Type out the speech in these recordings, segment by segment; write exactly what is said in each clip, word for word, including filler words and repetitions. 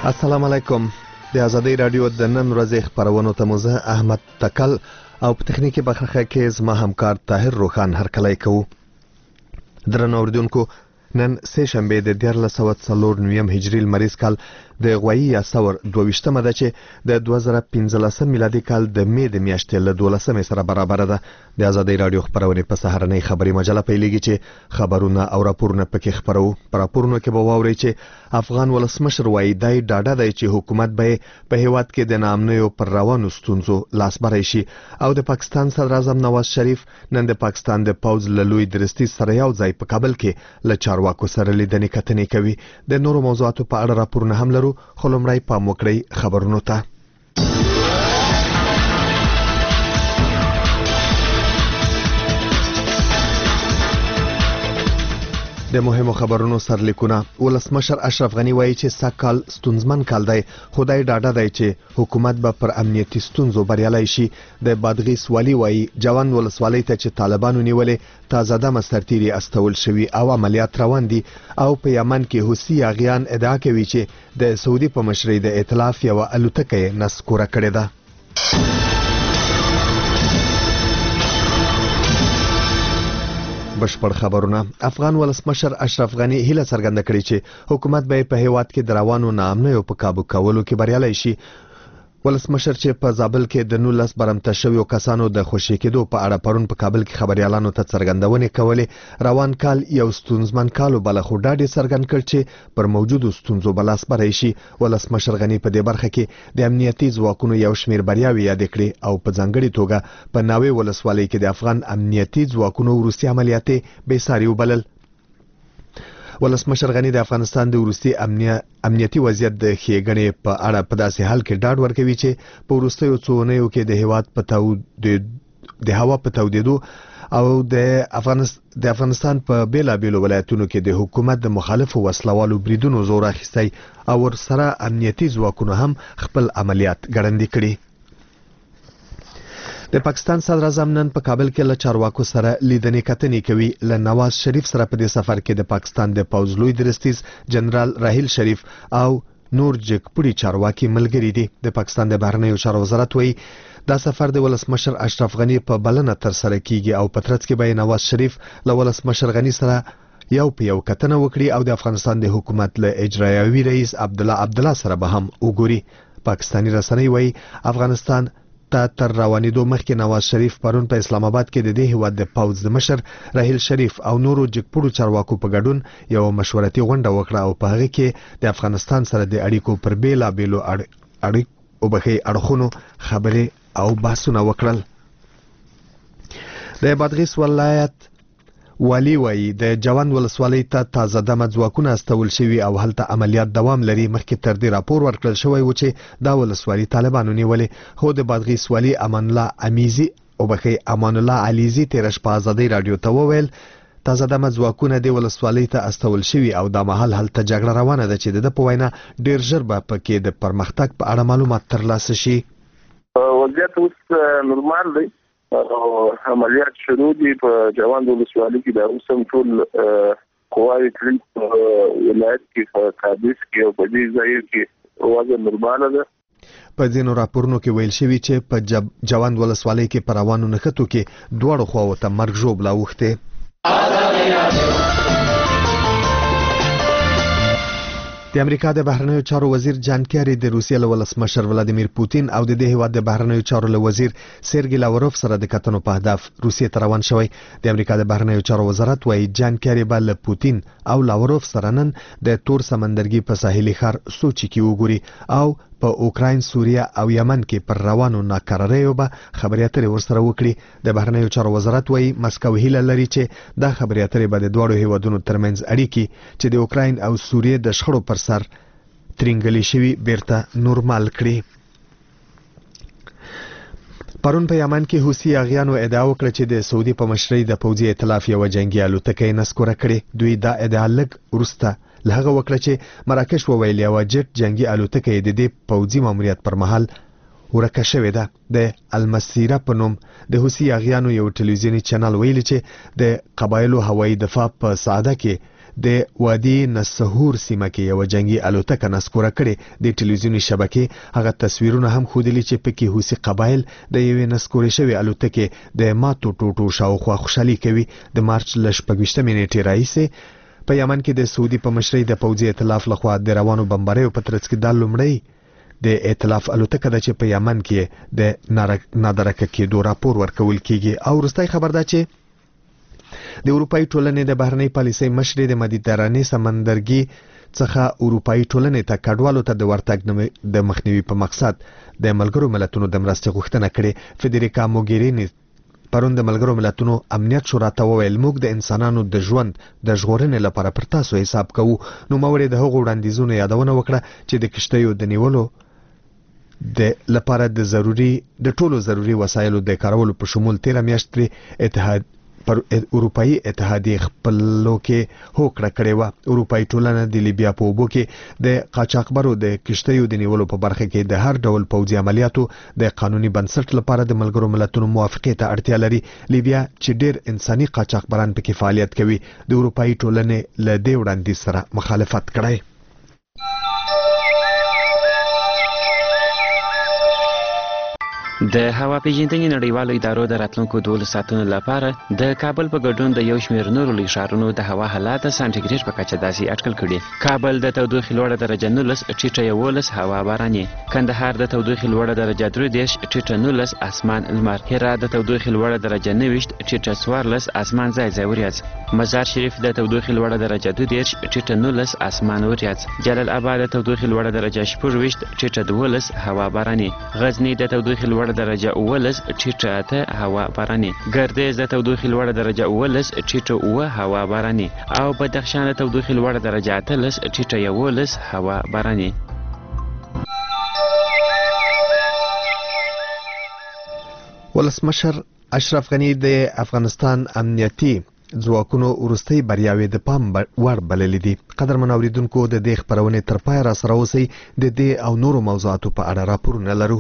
السلام علیکم. د آزادۍ رادیو د نن ورځې خبرونو ته مو زه احمد تکل او په تخنیکی برخه کې زما همکار طاهر روخان هرکلی کوو. درنو اوریدونکو، نن سه شنبه د دیارلس سوه څلور نویم هجري لمریز کال د غوایي یا سور دویشتمه ده چې د دوه زره پنځلسم میلادي کال د می د میاشتې له دولسمې سره برابر ده. د آزادۍ رادیو خبرونه په سهارنۍ خبري مجله پیلېږي چې خبرونه او راپورونه پکې خبرو. په راپورونو کې به واورئ چې افغان ولسمشر وایي دای ډاډه دی چې حکومت به په هیواد کې د ناامنیو پر روانو ستونزو لاس بری شي، او د پاکستان صدر اعظم نواز شریف نن د پاکستان د پوځ له لوی درستي سره یو ځای په کابل کې له چارواکو سره لیدنې کتنې کوي. د نورو موضوعاتو په اړه راپورونه هم لرو، خو لومړی پام وکړئ خبرونو ته. د مهمو خبرونو سرلیکونه. ولسمشر اشرف غنی وایي چې سږکال ستونزمن کال دی، خو دی ډاډه دی چې حکومت به پر امنیتي ستونزو بریالی شي. د بادغیس والي وایي جوان ولسوالۍ ته چې طالبانو نیولې تازه دمه سرتیري استول شوي او عملیات روان دي، او په یمن کې حوثي اغیان ادعا کوي چې د سعودي په مشرۍ د ائتلاف یوه الوتکه یې نسکوره کړې ده. بشپړ خبرونه. افغان ولسمشر اشرف غنی هیله څرګنده کړې چې حکومت به په هیواد کې د روانو ناامنیو په کابو کولو کې بریالی شي. ولسمشر چې په زابل کې د نولس برمته شویو کسانو د خوشي کېدو په اړه پرون په کابل کې خبريالانو ته څرګندونې کولې، روان کال یو ستونزمن کال بل خو ډاډ څرګند کړ چې پر موجودو ستونزو بلاس بری شي. ولسمشر غنی په دې برخه کې د امنیتي ځواکونو یو شمیر بریاوي یاد کړې او په ځانګړي توګه په ناوې ولسوالۍ کې د افغان امنیتي ځواکونو وروستي عملیاتي بې ساري وبلل. ولسمشر غنی د افغانستان د وروستي امنیتي وضعیت د ښېګڼې په اړه په داسې حال کې ډاډ ورکوي چې په وروستیو څو اونیو کې د هیواد په د هوا په تودېدو او د افغانستان په بیلابیلو ولایتونو کې د حکومت د مخالفو وسلوالو بریدونو زور اخیستی او ورسره امنیتي ځواکونو هم خپل عملیات ګړندي کړي. د پاکستان صدر اعظم نن په کابل کې له چارواکو سره لیدنې کتنې کوي. له نواز شریف سره په دې سفر کې د پاکستان د پوځ لوی درستیز جنرال راحیل شریف او نور جګپوړي چارواکي ملګري دي. د پاکستان د بهرنیو چارو وزارت وایي دا سفر د ولسمشر اشرف غنی په بلنه تر سره کیږي او په ترڅ کې به نواز شریف له ولسمشر غنی سره یو په یو کتنه وکړي او د افغانستان د حکومت له اجرایوي رئیس عبدالله عبدالله سره به هم وګوري. پاکستانی رسنۍ وایي افغانستان ته تر روانېدو مخکې نواز شریف پرون په اسلام آباد کې د دې هیواد د پوځ د مشر راحیل شریف او نورو جګپوړو چارواکو په ګډون یو مشورتي غونډه وکړه او په هغه کې د افغانستان سره د اړیکو پر بیلابیلو اړیکو بخي اړخونو خبرې او بحثونه وکړل. د بادغیس ولایت والی وایي د جوان ولسوالۍ ته تازه دمه ځواکونه استول شوي او هلته عملیات دوام لري. مخکې تر دې راپور ورکړل شوی و چې دا ولسوالي طالبانو نیولې، خو د بادغیس والی امان الله امیزي او بخي امان الله علیزي تیر شپه آزادۍ رادیو ته وویل تازه دمه ځواکونه د ولسوالۍ ته استول شوي او دا مهال هلته جګړه روانه ده چې د په وینا ډیر ژر به پکې د پرمختګ په اړه معلومات ترلاسه شي. وضعیت اوس نورمال دی او عملیات شروع دي په جوان ولسوالۍ کې. دا اوس هم ټول قواوې کړي په ولایت کې په کابل کې او په دې ځای کې وضع نورماله ده. په ځینو راپورونو کې ویل شوي چې په جوان ولسوالۍ کې په روانو نښتو کې دواړو خواو ته مرګ ژوبله اوښتې. د امریکا د بهرنیو چارو وزیر جان کیری د روسیې له ولسمشر ولادیمیر پوتین او د دې هیواد د بهرنیو چارو له وزیر سرګی لاوروف سره د کتنو په هدف روسیې ته روان شوی. د امریکا د بهرنیو چارو وزارت وایي جان کیری به له پوتین او لاوروف سره نن د تور سمندرګي په ساحلي ښار سوچي کې وګوري او په اوکراین، سوریه او یمن کې پر روانو ناکراریو به خبرې اترې ورسره وکړي. د بهرنیو چارو وزارت وایي مسکو هیله لري چې دا خبرې اترې به د دواړو هیوادونو ترمنځ اړیکې چې د اوکراین او سوریې د شخړو پر سر ترنګلې شوي بیرته نورمال کړي. پرون په یمن کې حوثي اغیانو ادعا وکړه چې د سعودي په مشرۍ د پوځي ائتلاف یو جنگي الوتکه یې نسکوره کړې. دوی دا ادعا لږ وروسته له هغه وکړه چې مراکش وویل یو جټ جنگي الوتکه د دې پوځي ماموریت پر مهال ورکه شوې ده. د المسیره په نوم د حوثي اغیانو یو ټلویزیونی چینل ویلي چې د قبایلو هوایي دفاع په سعده کې د وادي نسهور سیمه کې یو جنگي الوتکه نسکوره کړې. د ټلویزیوني شبکې هغه تصویرونه هم ښودلي چې پکې حوثي قبایل د یوې نسکورې شوې الوتکې د ماتو ټوټو شاوخوا خوشحالي کوي. د مارچ له شپږویشتمې نیټې راهیسې په یمن کې د سعودي په مشرۍ د پوځي ائتلاف لخوا د روانو بمباریو په ترڅ کې دا لومړی د ائتلاف الوتکه ده چې په یمن کې د نادرکه کېدو راپور ورکول کیږي. او وروستی خبر ده چې د اروپایي ټولنې د بهرنۍ پالیسۍ مشرې د مدیترانې سمندرګي څخه اروپایي ټولنې ته کډوالو ته د ورتګ د مخنیوي په مقصد د ملګرو ملتونو د مرستې غوښتنه کړې. فدریکا موګیرینی پرون د ملګرو ملتونو امنیت شورا ته وویل موږ د انسانانو د ژوند د ژغورنې لپاره پر تاسو حساب کوو. نو موري د هغو وړاندیزونو یادونه وکړه چې د کشتیو د نیولو د لپاره د ضروري د ټولو ضروري وسایلو د کارولو په شمول تیر میاشت پر اتحاد پر اروپאי اتحادیه خپلو کې هوکړه کړې و. اروپאי ټولنه د لیبیا په اوبو کې د قاچاقبرو د کشتیو د نیولو په برخه کې د هر ډول پوځي عملیاتو د قانوني بنسټ لپاره د ملګرو ملتونو موافقې ته اړتیا لري. لیبیا چې ډیر انساني قاچاقبران پکې فعالیت کوي د اروپאי ټولنې له دې وړاندیز سره مخالفت کړی. د هوا پیژندنې نړیوالو ادارو د راتلونکو دولس ساعتونو لپاره د کابل په ګډون د یو شمېر نورو لوی ښارونو د هوا حالات د سانټیګریډ په کچه داسې اټکل کړي. کابل د تودوخې لوړه درجه نولس، ټیټه یولس، هوا باراني. کندهار د تودوخې لوړه درجه درې دېرش، ټیټه نولس، اسمان لمر. هرات د تودوخې لوړه درجه نویشت، ټیټه څوارلس، اسمان ځای ځای وریځ. مزار شریف د تودوخې لوړه درجه دوه دېرش، ټیټه نولس، اسمان وریځ. جلال آباد د تودوخې لوړه درجه شپږویشت، ټیټه دولس، هوا باراني. غزني د تودوخې لوړه درجه اولس، ټیټه اته، هوا باراني. ګردیز د تودوخې لوړه درجه اولس، ټیټه اوه، هوا باراني. او بدخشان د تودوخې لوړه درجه اتلس، ټیټه یولس، هوا باراني. ولسمشر اشرف غنی د افغانستان امنیتي ځواکونو وروستۍ بریاوې د پام وړ بللې دي. قدرمن اوریدونکو د دې خپرونې تر پایه را سره اوسئ. د دې او نورو موضوعاتو په اړه راپورونه لرو.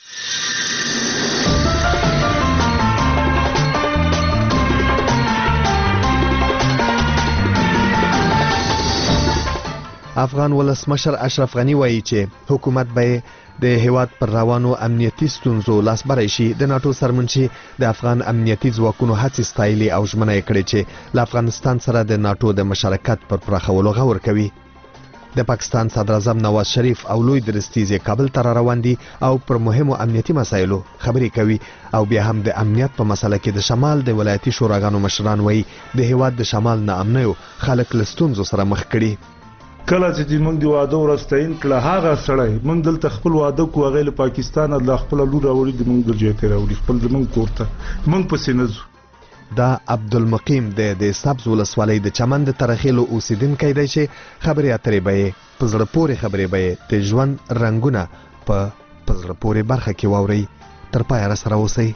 افغان ولسمشر اشرف غنی وایي چې حکومت به د هیواد پر روانو امنیتي ستونزو لاسبری شي. د ناتو سرمنشي د افغان امنیتي ځواکونو هڅې ستایلې او ژمنه یې کړې چې له افغانستان سره د ناتو د مشارکت پر پراخولو غور کوي. د پاکستان صدر اعظم نواز شریف او لوی درستیز کابل ته روان دي او پر مهمو امنیتي مسایلو خبرې کوي. او بیا هم د امنیت په مسله کې د شمال د ولایتي شوراګانو مشران وایي د هیواد د شمال ناامنیو خلک له ستونزو سره مخ کړي. کله چې موږ د واده ورستاین کله هغه سړی موږ دلته خپل واده کو هغه له پاکستان د خپل لور راوړي د موږ درجه راوړي خپل د موږ کوړه موږ پسې نزو. دا عبدالمقیم د د سبز ولسوالۍ د چمن د ترخیلو اوسیدونکی دی چې خبرې اترې به په زړه پورې خبرې به د ژوند رنګونه په په زړه پورې برخه کې واورئ. تر پایه را سره اوسئ.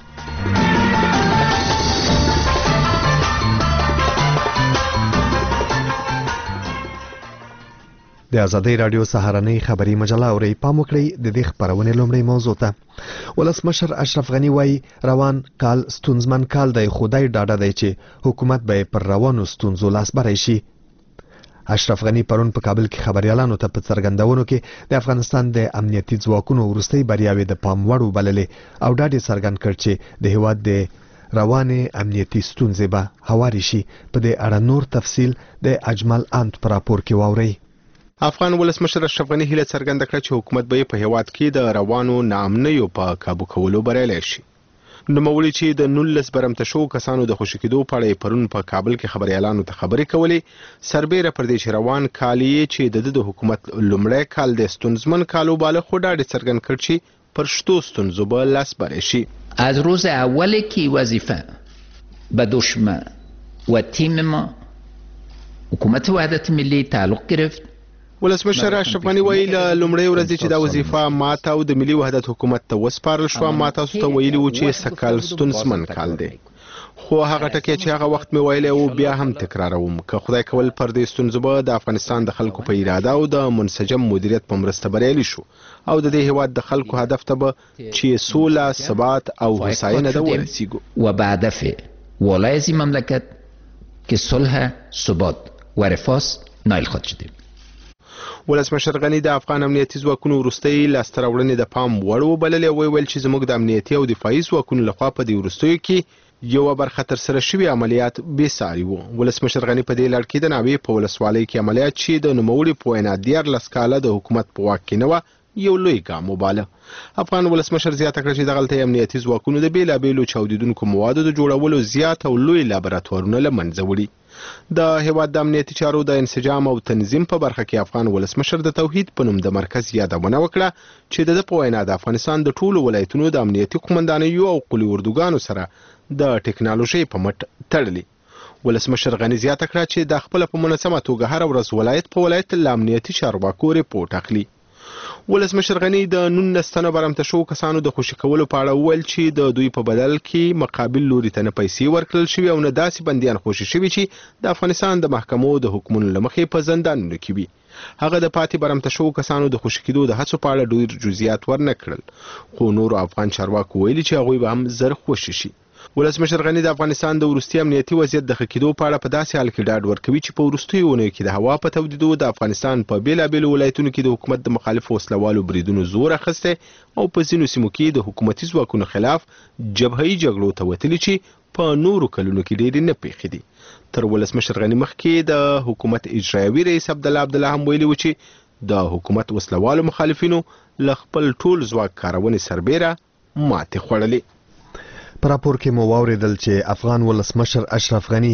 د آزادۍ رادیو سهارنۍ خبري مجله اورئ. پام وکړئ د دې خپرونې لومړۍ موضوع ته. ولسمشر اشرف غنی وایي روان کال ستونزمن کال دی. خدای ډاډه دی چې حکومت به پر روانو ستونزو لاسبری شي. اشرف غنی پرون په کابل کې خبريالانو ته په څرګندونو کې د افغانستان د امنیتي ځواکونو وروستۍ بریاوې د پام وړ وبللې او ډاډ څرګند کړ چې د هیواد د روانې امنیتي ستونزې به هواري شي. په دې اړه نور تفصیل د اجمل انت پر راپور کې واورئ. افغان ولسمشر اشرف غنی هیله څرګنده کړه چې حکومت به په هیواد کې د روانو ناامنیو په کابو کولو بریالی شي. نوموړي چې د نولس برمته شو کسانو د خوشي کېدو په اړه پرون په کابل کې خبريالانو ته خبرې کولې. سربېره پر دې چې روان کال یې چې د د حکومت لومړی کال د ستونزمن کالو بالا خو ډاډ څرګند کړ چې پر شتو ستونزو به لاسبری شي. از روز اول کی وظیفه به دشمن و تیم ما حکومت وحدت ملی تعلق گرفت. ولسمشر اشرف غنی وایي له لومړۍ ورځې چې دا وظیفه ماته او د ملي وحدت حکومت ته وسپارل شوه ما تاسو ته ویلي وو چې سکال ستونزمن کال دی. خو هغه ټکی چې هغه وخت مې ویلی او بیا هم تکراروم که خدای کول پر دې ستونزو به د افغانستان د خلکو په اراده او د منسجم مدیریت په مرسته بریالي شو او د دې هیواد د خلکو هدف ته به چې سوله، ثبات او هوساینه ده ورسیږو. و به هدف والای از این مملکت که صلح، ثبات ورفاس نایل خواهد شدیم. ولسمشر غني د افغان امنیتي ځواکونو وروستۍ لاسته راوړنې د پام وړ وبللې او ویل چې زموږ د امنیتي او دفاعي ځواکونو لخوا په دې وروستیو کې یو برخه ترسره شوي عملیات بې ساري وو. ولسمشر غني په دې لړ کې د ناوې په ولسوالۍ کې عملیات چې د نوموړي په وینا دیارلس کاله د حکومت په واک کې نه وه یو لوی ګام وباله. افغان ولسمشر زیاته کړه چې دغلته امنیتي ځواکونو د بېلابېلو چاودېدونکو موادو د جوړولو زیات او لوی لابراتوارونه له منځه وړي. د هیواد د امنیتي چارو د انسجام او تنظیم په برخه کې افغان ولسمشر د توحید په نوم د مرکز یادونه وکړه چې د په وینا د افغانستان د ټولو ولایتونو د امنیتي قومندانیو او قلي اردوګانو سره د ټکنالوژي په مټ تړلي. ولسمشر غني زیاته کړه چې د خپل په منظمه توګه هر ورځ ولایت په ولایت له امنیتي چارواکو ریپورت اخلي. ولسمشر غني د نولس تنه برمته شو کسانو د خوشي کولو په اړه وویل چې د دوی په بدل کې مقابل لوري ته نه پیسې ورکړل شوي او نه داسې بندیان خوشي شوي چې د افغانستان د محکمو د حکمونو له مخې په زندانونو کې وي. هغه د پاتې برمته شو کسانو د خوشي کېدو د هڅو په اړه ډېر جزئیات ورنه کړل، خو نورو افغان چارواکو ویلي چې هغوی به هم زر خوشي شي. ولسمشر غني د افغانستان د وروستي امنیتي وضعیت د ښه کېدو په اړه په داسې حال کې ډاډ ورکوي چې په وروستیو اونیو کې د هوا په تودېدو د افغانستان په بېلابېلو ولایتونو کې د حکومت د مخالفو وسلوالو بریدونو زور اخیستی او په ځینو سیمو کې د حکومتي ځواکونو خلاف جبههي جګړو ته وتلي چې په نورو کلونو کې ډېرې نه پیښې دي. تر ولسمشر غني مخکې د حکومت اجرایوي رئیس عبدالله عبدالله هم ویلي و چې د حکومت وسلوالو مخالفینو له خپل ټول ځواک کارونې سربیره ماتې خوړلې. په راپور کې مو واورېدل چې افغان ولسمشر اشرف غني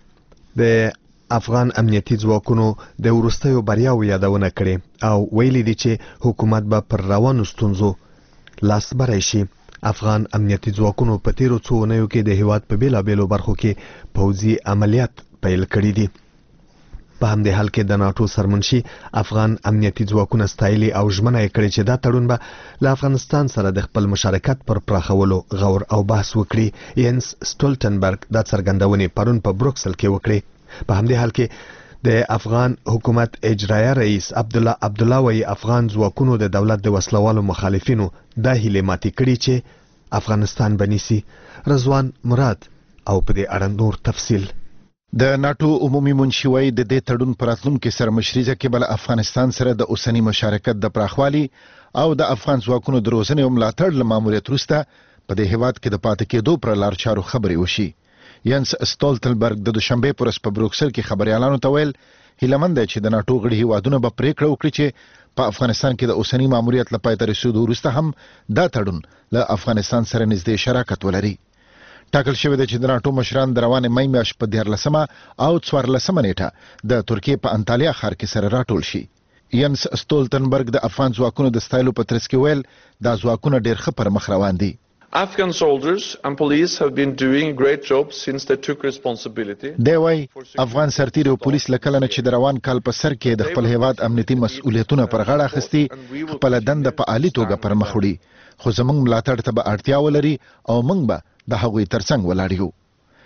د افغان امنیتي ځواکونو د وروستیو بریاو یادونه کړې او ویلي دي چې حکومت به پر روانو ستونزو لاس بری شي. افغان امنیتي ځواکونو په تیرو څو اونیو کې د هیواد په بېلابېلو برخو کې پوځي عملیات پیل کړي دي. په همدې حال کې د ناټو سرمنشي افغان امنیتي ځواکونه ستایلي او ژمنه یې کړې چې دا تړون به له افغانستان سره د خپل مشارکت پر پراخولو غور او بحث وکړي. ینس سټولټنبرګ دا څرګندونې پرون په بروکسل کې وکړې. په همدې حال کې د افغان حکومت اجرایه رئیس عبدالله عبدالله وایي افغان ځواکونو د دولت د وسلوالو مخالفینو دا هیلې ماتې کړي چې افغانستان به نیسي. رضوان مراد او په دې اړه نور تفصیل. د ناټو عمومي منشي وایي د دې تړون په راتلونکي سره مشرعه کې بل افغانستان سره د اوسنی مشارکت د پراخوالي او د افغان ځواکونو د روزنې او ملاتړ له ماموریت وروسته په دې هیواد کې د پاتې کېدو پر لار چارو خبرې وشي. ینس سټولټنبرګ د دوشنبه پر ورځ په بروکسل کې خبريالانو ته ویل هیلمند دی چې د ناټو غړي هیوادونه به پریکړه وکړي چې په افغانستان کې د اوسنی ماموریت لپاره تر رسیدو وروسته هم دا تړون له افغانستان سره نږدې شراکت ولري. ټاکل شوی دی چې د ناټو مشران د روانې مې میاشت په دیارلسمه او څوارلسمه نیټه د ترکیې په انطالیا ښار کې سره راټول شي. ینس سټولټنبرګ د افغان ځواکونو د ستایلو په ترڅ کې ویل دا ځواکونه ډېر ښه پر مخ روان دي. Afghan soldiers and police have been doing a great job since they took responsibility. دی وای افغان سرتیري او پولیس لکه نه چې د روان کال په سر کې د خپل هیواد امنیتي مسؤلیتونه پر غاړه اخیستي خپل دنده په عالی توګه پر مخ وړي، خو زموږ ملاتړ ته به اړتیا ولري او موږ به د هغوی ترڅنګ ولاړ یو.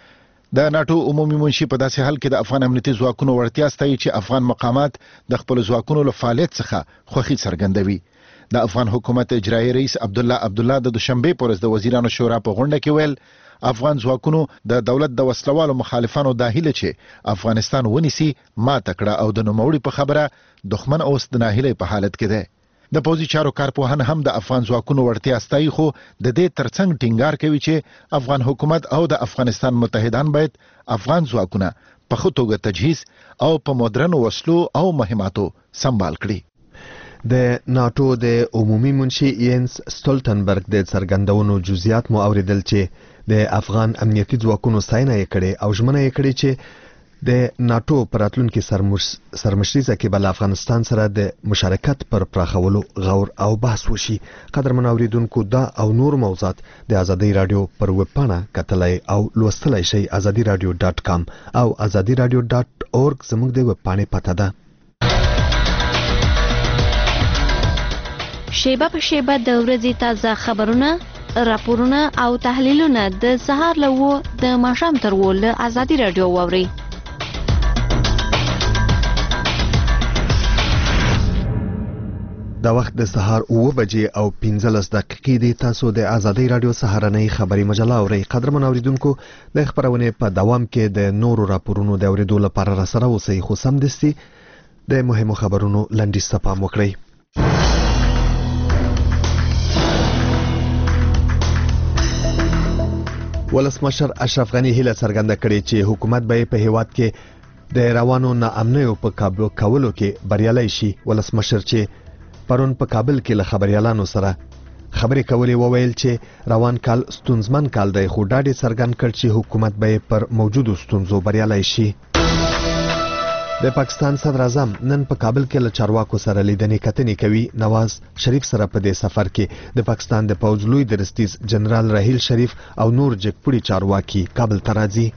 د ناټو عمومي منشي په داسې حال کې د افغان امنیتي ځواکونو وړتیا ستایي چې افغان مقامات د خپل ځواکونو له فعالیت څخه خوښي څرګندوي. د افغان حکومت اجرایي رئیس عبدالله عبدالله د دوشنبه پر ورځ د وزیرانو شورا په غونډه کې ویل افغان ځواکونو د دولت د وسلوالو مخالفانو دا هیله چې افغانستان ونیسي ماته کړه او د نوموړي په خبره دښمن اوس د ناهیلۍ په حالت کې دی. د پوځي چارو کارپوهان هم د افغان ځواکونو وړتیا ستایي، خو د دې ترڅنګ ټینګار کوي چې افغان حکومت او د افغانستان متحدان باید افغان ځواکونه په ښه توګه تجهیز او په مدرنو وسلو او مهماتو سمبال کړي. د ناټو د عمومي منشي ینس سټولټنبرګ د څرګندونو جزئیات مو اوریدل چې د افغان امنیتي ځواکونو ستاینه یې کړې او ژمنه یې کړې چې د ناټو په راتلونکي سرمشریزه کې به له افغانستان سره د مشارکت پر پراخولو غور او بحث وشي. قدرمن اوریدونکو دا او نور موضوعات د ازادي رادیو پر ویب پاڼه کتلای او لوستلای شئ ازادي رادیو ډاټ کام او ازادي رادیو ډاټ اورګ زموږ د ویب پاڼې پته ده. شیبه په شیبه د ورځې تازه خبرونه، راپورونه او تحلیلونه د سهار له و د ماښام تر و له ازادي رادیو واورئ. د وخت د سهار اوه بجې او پنځلس دقیقې دي. تاسو د ازادۍ راډیو سهارنۍ خبري مجله اورئ. قدرمن اوریدونکو د خبرونې په دوام کې د نورو راپورونو د اوریدو لپاره راسره اوسئ، خو سمدستي د مهمو خبرونو لنډیز ته پام وکړئ. ولسمشر اشرف غنی هیله څرګنده کړې چې حکومت به په هیواد کې د روانو ناامنیو په قابو کولو کې بریالي شي. ولسمشر چې پرون په کابل کې له خبريالانو سره خبرې کولې وویل چې روان کال ستونزمن کال دی، خو ډاډ یې څرګند کړ چې حکومت به پر موجودو ستونزو بریالي شي. د پاکستان صدر اعظم نن په کابل کې له چارواکو سره لیدنې کتنې کوي. نواز شریف سره په دې سفر کې د پاکستان د پوځ لوی درستیز جنرال رحیل شریف او نور جګپوړي چارواکي کابل ته راځي.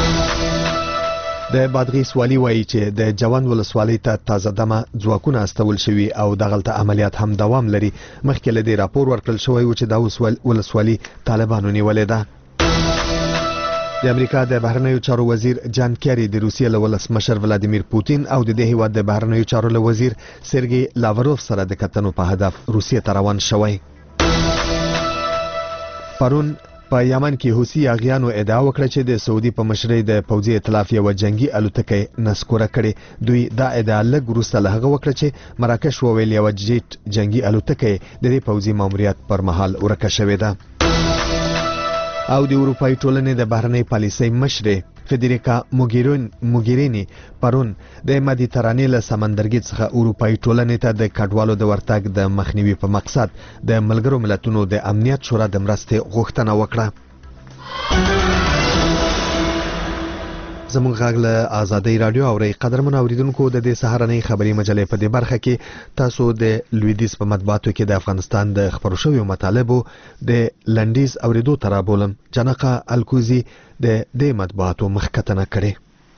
د بادغیس والی وایي چې د جوان ولسوالۍ ته تازه دمه ځواکونه استول شوي او دغلته عملیات هم دوام لري. مخکې له دې راپور ورکړل شوی و چې دا ولسوالي طالبانو نیولې ده. د امریکا د بهرنیو چارو وزیر جان کیری د روسیې له ولسمشر ولادیمیر پوتین او د دې هیواد د بهرنیو چارو له وزیر سرګي لاوروف سره د کتنو په هدف روسیې ته روان شوی. پرون په یمن کې حوثي اغیانو ادعا وکړه چې د سعودي په مشرۍ د پوځي ائتلاف یو جنگي الوتکه نسکوره کړې. دوی دا ادعا لږ وروسته له هغه وکړه چې مراکش وویل یو جیټ جنگي الوتکه د دې پوځي ماموریت پر مهال ورکه شوې ده. او د اروپای ټولنې د بهرنۍ پالیسۍ مشرې فدریکا موګیرینی پرون د مدیترانې له سمندرګي څخه اروپای ټولنې ته د کډوالو د ورتګ د مخنیوي په مقصد د ملګرو ملتونو د امنیت شورا د مرستې غوښتنه وکړه. زموږ غږ له ازادۍ راډیو اورئ. قدرمن اوریدونکو د دې سهارنۍ خبري مجلې په دې برخه کې تاسو د لویدیز په مطبوعاتو کې د افغانستان د خبرو شویو مطالبو د لنډیز اوریدو ته رابولم. جنقه الکوزي د دې مطبوعاتو مخکتنه کړې.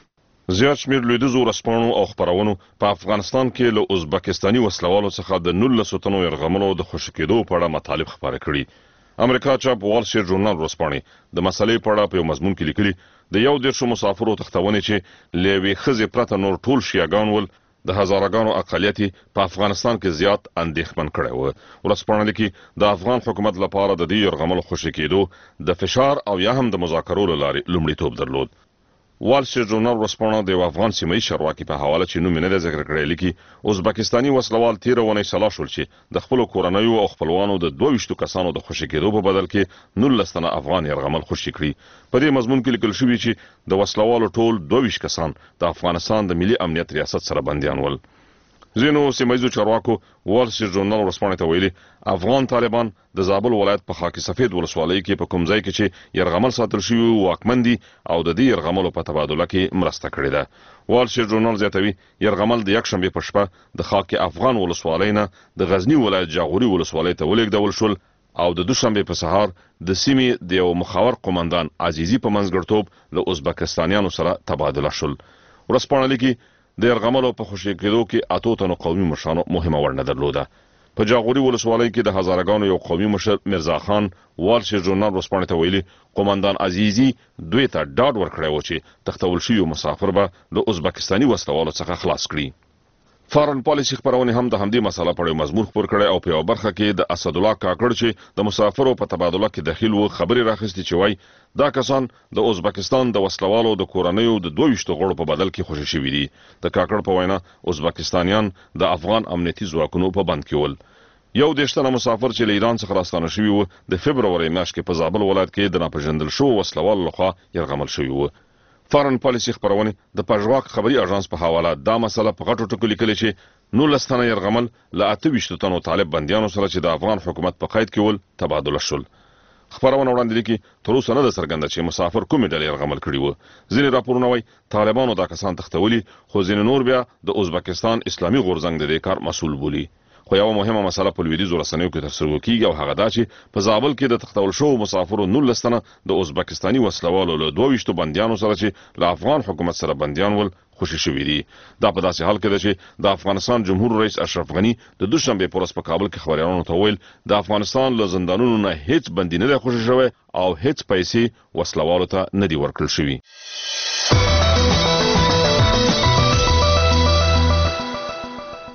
زیات شمیر لویدیزو ورځپاڼو او خبرونو په افغانستان کې له ازبکستاني وسلوالو څخه د نولسو تنو یرغملو د خوشي کېدو په اړه مطالب خبره کړي. امریکا چاپ وال سټریټ ژورنال ورځپاڼې د مسلې په اړه په یو مضمون کې لیکلي د یو دیرشو مسافرو تختونې چې له یوې ښځې پرته نور ټول شیعاګان ول د هزارهګانو اقلیت په افغانستان کې زیات اندېښمن کړی و. ورځپاڼه لیکي د افغان حکومت لپاره د دې یرغملو خوشي کېدو د فشار او یا هم د مذاکرو له لارې لومړیتوب درلود. وال سټریټ ژورنال ورځپاڼه د افغان سیمه ییز چارواکي په حواله چې نوم یې نه دی ذکر کړی لیکي ازبکستاني وسلوال تیره اونۍ سلا شول چې د خپلو کورنیو او خپلوانو د دوه ویشتو کسانو د خوشي کېدو په بدل کې نولس تنه افغان یرغمل خوشي کړي. په دې مضمون کې لیکل شوي چې د وسلوالو ټول دوه ویشت کسان د افغانستان د ملي امنیت ریاست سره بندیان ول. ځینو سیمه ییزو چارواکو وال سټریټ ژورنال ورځپاڼې ته ویلي افغان طالبان د زابل ولایت په خاک سفید ولسوالۍ کې په کوم ځای کې چې یرغمل ساتل شوي واکمن دي او د دې یرغملو په تبادله کې مرسته کړې ده. وال سټریټ ژورنال زیاتوي یرغمل د یکشنبې په شپه د خاک افغان ولسوالۍ نه د غزنی ولایت جاغوري ولسوالۍ ته ولېږدول شول او د دوشنبې په سهار د سیمې د یو مخاور قومندان عزیزي په منځګړیتوب له ازبکستانیانو سره تبادله شول. ورځپاڼه لیکي د یرغملو په خوشي کېدو کې اتو تنو قومي مشرانو مهمه ونډه درلوده. په جاغوري ولسوالۍ کې د هزارهګانو یو قومي مشر مرزا خان وال سټریټ ژورنال ورځپاڼې ته ویلي قومندان عزیزي دوی ته ډاډ ورکړی و چې تختول شوي مسافر به د ازبکستاني وسلوالو څخه خلاص کړي. فارن پالیسي خبرونه هم د همدې مسله په اړه مضمون خپور کړي او په یو برخه کې د اسد الله کاکړ چې د مسافرو په تبادله کې دخیل و خبري راخستي چې وای دا کسان د ازبکستان د وسلوالو د کورنیو د دوه ویشت غړو په بدل کې خوشي شوي دي. د کاکړ په وینا ازبکستانیان د افغان امنیتي ځواکونو په بند کې ول. یو دیشتنه مسافر چې له ایران څخه راستانه شوی و د فبرवरी میاشتې کې په زابل ولایت کې د ناپېژندل شوو وسلوالو لخوا یرغمل شوی و. فارن پالیسي خبرونه د پژواک خبري اژانس په حواله دا مسله په غټو ټکو لیکلې چې نولس تنه یرغمل له اته ویشت تنو طالب بندیانو سره چې د افغان حکومت په قید کې ول تبادله شول. خبرونه وړاندې لیکي تر اوسه نه ده څرګنده چې مسافر کومې ډلې یرغمل کړي وو. ځینې راپورونه وایي طالبانو دا کسان تختولي خو ځینې نور بیا د ازبکستان اسلامي غورځنګ د دې کار مسؤل بولي. خو یو مهمه مسله په لویدیځو رسنیو کې ترسره کیږي او هغه دا چې په زابل کې د تختول شوو مسافرو نولس تنه د ازبکستاني وسلوالو له دوه ویشتو بندیانو سره چې له افغان حکومت سره بندیان ول خوشي شوي دي. دا په داسې حال کې ده چې د افغانستان جمهور رئیس اشرف غنی د دوشنبې په ورځ په کابل کې خبريالانو ته ویل د افغانستان له زندانونو نه هیڅ بندي نه دی خوشي شوی او هیڅ پیسې وسلوالو ته نه دي ورکړل شوي.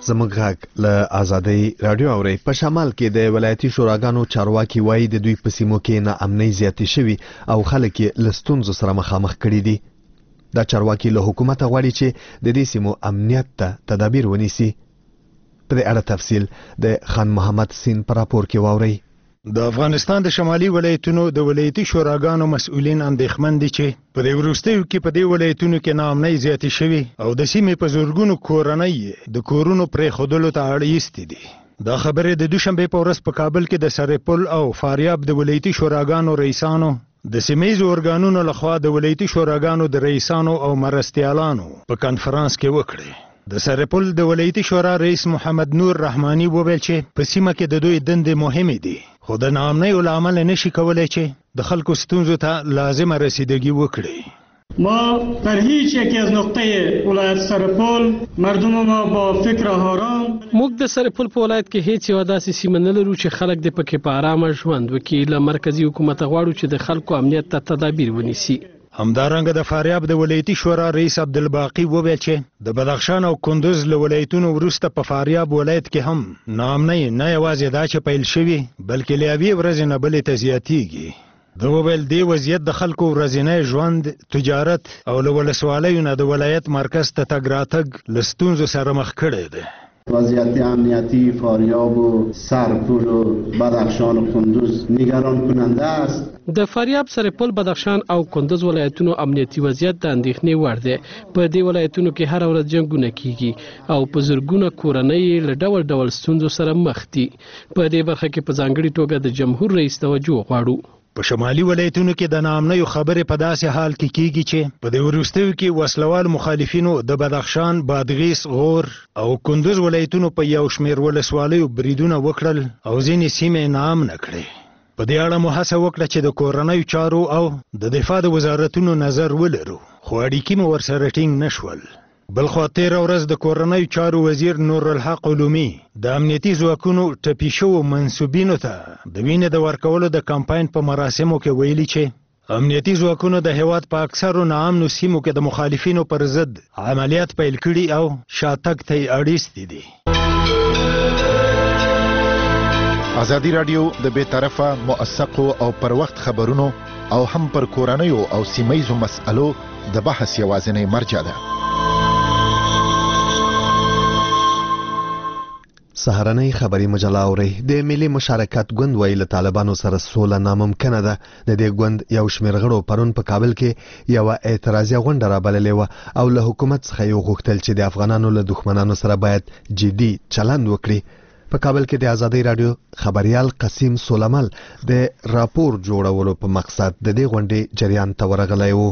زموږ غږ له آزادۍ رادیو اوري. په شمال کې د ولایتي شوراګانو چارواکي وایي د دوی په سیمو کې ناامنۍ زیاتې شوي او خلک یې له ستونزو سره مخامخ کړي دي. دا چارواکي له حکومته غواړي چې د دې سیمو امنیت ته تدابیر ونیسي. په دې اړه تفصیل د خان محمد سین په راپور کې واورئ. د افغانستان د شمالي ولایتونو د ولایتي شوراګانو مسؤلین اندېښمن دي چې په دې وروستیو کې په دې ولایتونو کې ناامنۍ زیاتې شوي او د سیمې په زورګونو کورنۍ د کورونو پرېښودلو ته اړ ایستې دي. دا خبرې د دوشنبې په ورځ په کابل کې د سرپل او فاریاب د ولایتي شوراګانو رئیسانو د سیمهیزو ارګانونو لخوا د ولایتي شوراګانو د رئیسانو او مرستیالانو په کانفرنس کې وکړې. د سرپل د ولایتي شورا رئیس محمد نور رحماني وویل چې په سیمه کې د دوی دندې مهمې دي خو د ناامنۍ له امله نشي کولی چې د خلکو ستونزو ته لازمه رسیدگی وکړي. ما در هیچ یکی از نقطه ولایت سرپل مردم ما با فکر آرام موږ د سرپل په ولایت کې هیڅ یو داسې سیمه نه لرو چې خلک د پکې په آرامه ژوند وکړي. له مرکزی حکومت غواړو چې د خلکو امنیت ته تدابیر ونیسي. همدارنګه د فاریاب د ولایتي شورا رئیس عبدالباقی وویل چې د بدخشان او کندوز له ولایتونو وروسته په فاریاب ولایت کې هم ناامنۍ نه یوازې دا چې پیل شوي بلکې له یوې ورځې نه بلې ته زیاتیږي. د وویل دې وضعیت د خلکو ورځنی ژوند، تجارت او له ولسوالیو نه د ولایت مرکز ته تګ راتګ له ستونزو سره مخ کړی دی. وضعیت امنیتی فاریاب و سرپل و بدخشان و کندوز نگران کننده است. د فاریاب، سرپل، بدخشان او کندوز ولایتونو امنیتي وضعیت د اندېښنې وړ دی. په دې ولایتونو کې هر ورځ جنګونه کیږي او په زرګونه کورنۍ له ډول ډول ستونزو سره مخ دي. په دې برخه کې په ځانګړي توګه د جمهور رئیس توجه غواړو. په شمالي ولایتونو کې د ناامنیو خبرې په داسې حال کې کیږي چې په دې وروستیو کې وسلوال مخالفینو د بدخشان، بادغیس، غور او کندوز ولایتونو په یو شمېر ولسوالیو بریدونه وکړل او ځینې سیمې ناامنه کړې. په دې اړه مو هڅه وکړه چې د کورنیو چارو او د دفاع د وزارتونو نظر ولرو خو اړیکې مو ورسره ټینګ نشول. بلخوا تیره ورځ د کورنیو چارو وزیر نورالحق علومي د امنیتي ځواکونو ټپي شوو منسوبینو ته د وینې د ورکولو د کمپاین په مراسمو کې ویلي چې امنیتي ځواکونو د هیواد په اکثرو ناامنو سیمو کې د مخالفینو پر ضد عملیات پیل کړي او شاتګ ته یې اړ ایستي دي. ازادي راډیو د بې طرفه، موثقو او پر وخت خبرونو او هم پر کورنیو او سیمهیزو مسألو د بحث یوازینۍ مرجع ده. سهارنۍ خبري مجله اوري. د ملي مشارکت ګوند وایي له طالبانو سره سوله ناممکنه ده. د دې ګوند یو شمېر غړو پرون په کابل کې یوه اعتراضیه غونډه رابللې وه او له حکومت څخه یې وغوښتل چې د افغانانو له دښمنانو سره باید جدي چلند وکړي. په کابل کې د آزادۍ راډیو خبريال قسیم سولمل د راپور جوړولو په مقصد د دې غونډې جریان ته ورغلی و.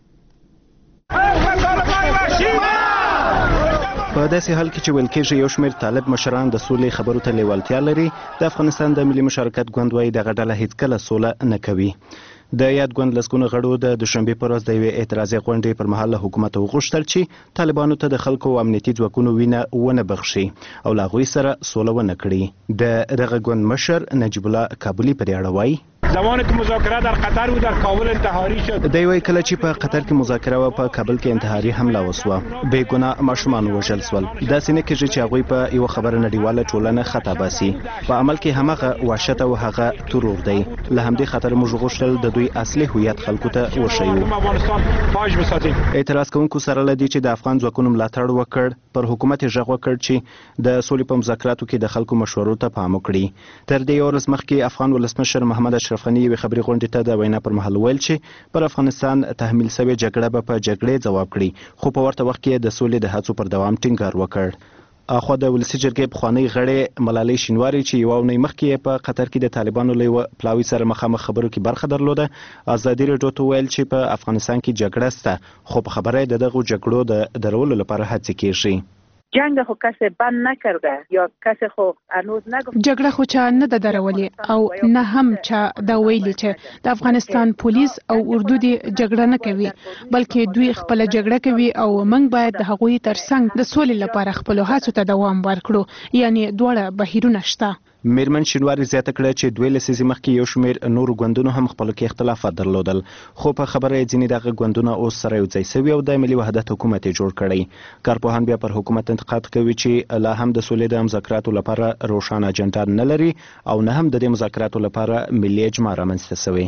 په داسې حال کې چې ویل کېږي یو شمېر طالب مشران د سولې خبرو ته لیوالتیا لري، د افغانستان د ملي مشارکت ګوند وایي دغه ډله هیڅکله سوله نه کوي. د یاد ګوند لسګونه غړو د دوشنبې په ورځ د یوې اعتراضي غونډې پر مهال له حکومت وغوښتل چې طالبانو ته د خلکو او امنیتي ځواکونو وینه ونه بخښي او له هغوی سره سوله ونه کړي. د دغه ګوند مشر نجیب الله کابلي په دې اړه وایي زمانی که مذاکره در قطر و در کابل انتحاری شد. دی وایي کله چې په قطر کې مذاکره و په کابل کې انتحاري حمله وسوه، بې ګناه ماشومان وژل سول. داسې نه کېږي چې هغوی په یوه خبره نړیواله ټولنه خطا باسي. په عمل کې همغه وحشت او هغه ترور دی. له همدې خاطر موږ غوښتل د دوی اصلي هویت خلکو ته وښیو. اعتراض کوونکو سره له دې چې د افغان ځواکونو ملاتړ وکړ، پر حکومت یې غږ وکړ چې د سولې په مذاکراتو کې د خلکو مشورو ته پام وکړي. تر دې یو ورځ مخکې افغان ولسمشر محمد اشرف غني یوې خبري غونډې ته د وینا پر مهال ویل چې پر افغانستان تحمیل شوې جګړه به په جګړې ځواب کړي، خو په ورته وخت کې د سولې د هڅو پر دوام ټینګار وکړ. اخوا د ولسي جرګې پخوانۍ غړې ملالۍ شینواري چې یوه اونۍ مخکې په قطر کې د طالبانو له یوه پلاوي سره مخامخ خبرو کې برخه درلوده، ازادي راډیو ته ویل چې په افغانستان کې جګړه شته، خو په خبره یې د دغو جګړو د درولو لپاره هڅې کېږي. جنگ خو کسی بند نکرده یا کسی خو هنوز نگفت. جګړه خو چا نه ده درولې او نه هم چا دا ویلي چې د افغانستان پولیس او اردو دې جګړه نه کوي، بلکې دوی خپل جګړه کوي او موږ باید د هغوی ترڅنګ د سولې لپاره خپل هڅو ته دوام ورکړو. یعنی دواړه بهیرونه شته. میرمن شینواری زیاته کړه چې دوی لسیزې مخکې یو شمېر نورو ګوندونو هم خپلو کې اختلافات درلودل خو په خبره یې ځینې دغه ګوندونه اوس سره یو ځای سوي او د ملي وحدت حکومت یې جوړ کړی. کارپوهان بیا پر حکومت انتقاد کوي چې لا هم د سولې د مذاکراتو لپاره روښانه اجنډا نه لري او نه هم د دې مذاکراتو لپاره ملي اجماع رامنځته سوی.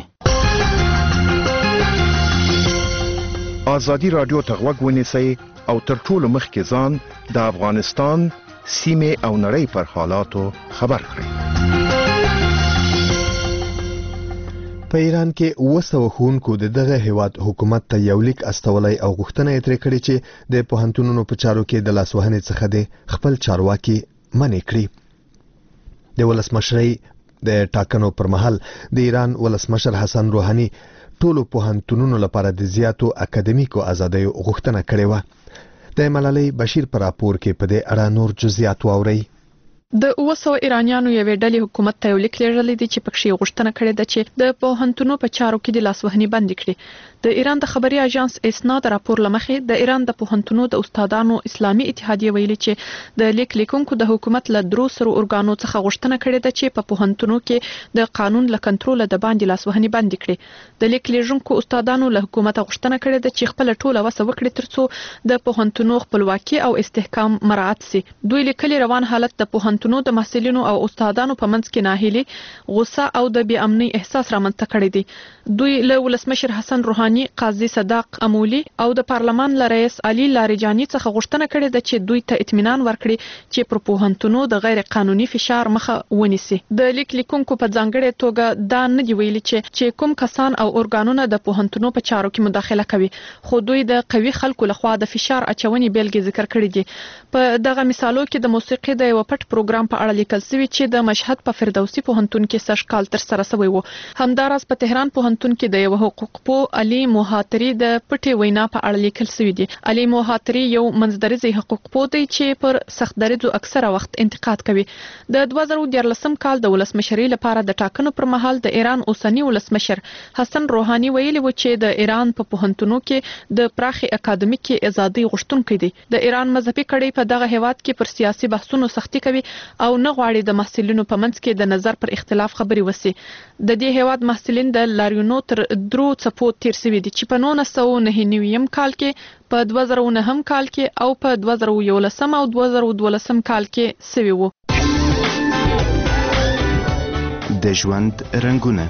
ازادي راډیو ته غوږ ونیسئ او تر ټولو مخکې ځان د افغانستان سیمې او نړۍ پر حالاتو خبر کړئ. په ایران کې وسو خونکو د دغه هیواد حکومت ته یو لیک استولای او غوښتنه یې ترې کړې چې د پوهنتونونو په چارو کې د لاسوهنې څخه د خپل چارواکي منې کړي. د ولسمشرۍ د ټاکنو پر مهال د ایران ولسمشر حسن روحاني ټولو پوهنتونونو لپاره د زیاتو اکاډمیکو ازادیو غوښتنه کړې وه. د ملالۍ بشیر پر راپور کې په دې اړه نور جزئیات واورئ. د اوسو ایرانیانو یوې ډلې حکومت ته یو لیک لیږلی دی چې پکې غوښتنه کړې ده چې د پوهنتونونو په چارو کې د لاسوهنې بند کړي. د ایران د خبري اژانس اسنا د راپور لمخې د ایران د پوهنتونونو د استادانو اسلامي اتحادیه ویلي چې د لیک لیکونکو د حکومت له درو سرو ارګانو څخه غوښتنه کړې ده چې په پوهنتونونو کې د قانون له کنټرول د باندې لاسوهنې بند کړي. د لیک لیږونکو استادانو له حکومت غوښتنه کړې ده چې خپل ټوله وسه وکړي ترڅو د پوهنتونونو خپلواکي او استحکام مراعات سي. دوی لیکلي روان حالت د پوهنتونونو د محصلینو او استادانو په منځ کې ناهیلي، غوسه او د بې امنۍ احساس رامنځته کړی دی. دوی له ولسمشر حسن روحاني، قاضي صداق امولي او د پارلمان له رئیس علي لاریجاني څخه غوښتنه کړې ده چې دوی ته اطمینان ورکړي چې پر پوهنتونونو د غیر قانوني فشار مخه ونیسي. د لیک لیکونکو په ځانګړې توګه دا نه دی ویلي چې چې کوم کسان او ارګانونه د پوهنتونونو په چارو کې مداخله کوي، خو دوی د قوي خلکو لخوا د فشار اچونې بیلګې ذکر کړې دي. په دغه مثالو کې د موسیقي د یو پټ پروګرام په اړه لیکل شوی چې د مشهد په فردوسي پوهنتون کې سږ کال تر سره شوی و. همداراز په تهران پوهنتون کې د یو حقوق پوه علي موهاتري د پټي وینا په اړه لیکل شوی دی. علي موهاتري یو منځدرځي حقوق پوه دی چې پر سخت دریځو اکثره وخت انتقاد کوي. د دوه زره دیارلسم کال د ولسمشرۍ لپاره د ټاکنو پر مهال د ایران اوسنی ولسمشر حسن روحاني ویلي و چې د ایران په پوهنتونونو کې د پراخي اکاډمیکي ازادي غوښتونکي دي. د ایران مذهبي کړۍ په دغه هیواد کې پر سیاسي بحثونو سختي کوي او نه غواړي د محصلینو په منځ کې د نظر پر اختلاف خبري وسی. د دې هیواد محصلین د لاریونو تر درو څپو تیر شوي دي چې په نولس سوه نهه نوي کال کې، په دوه زره نهم کال کې او په دوه زره یولسم او دوه زره دولسم کال کې شوي وو. د ژوند رنګونه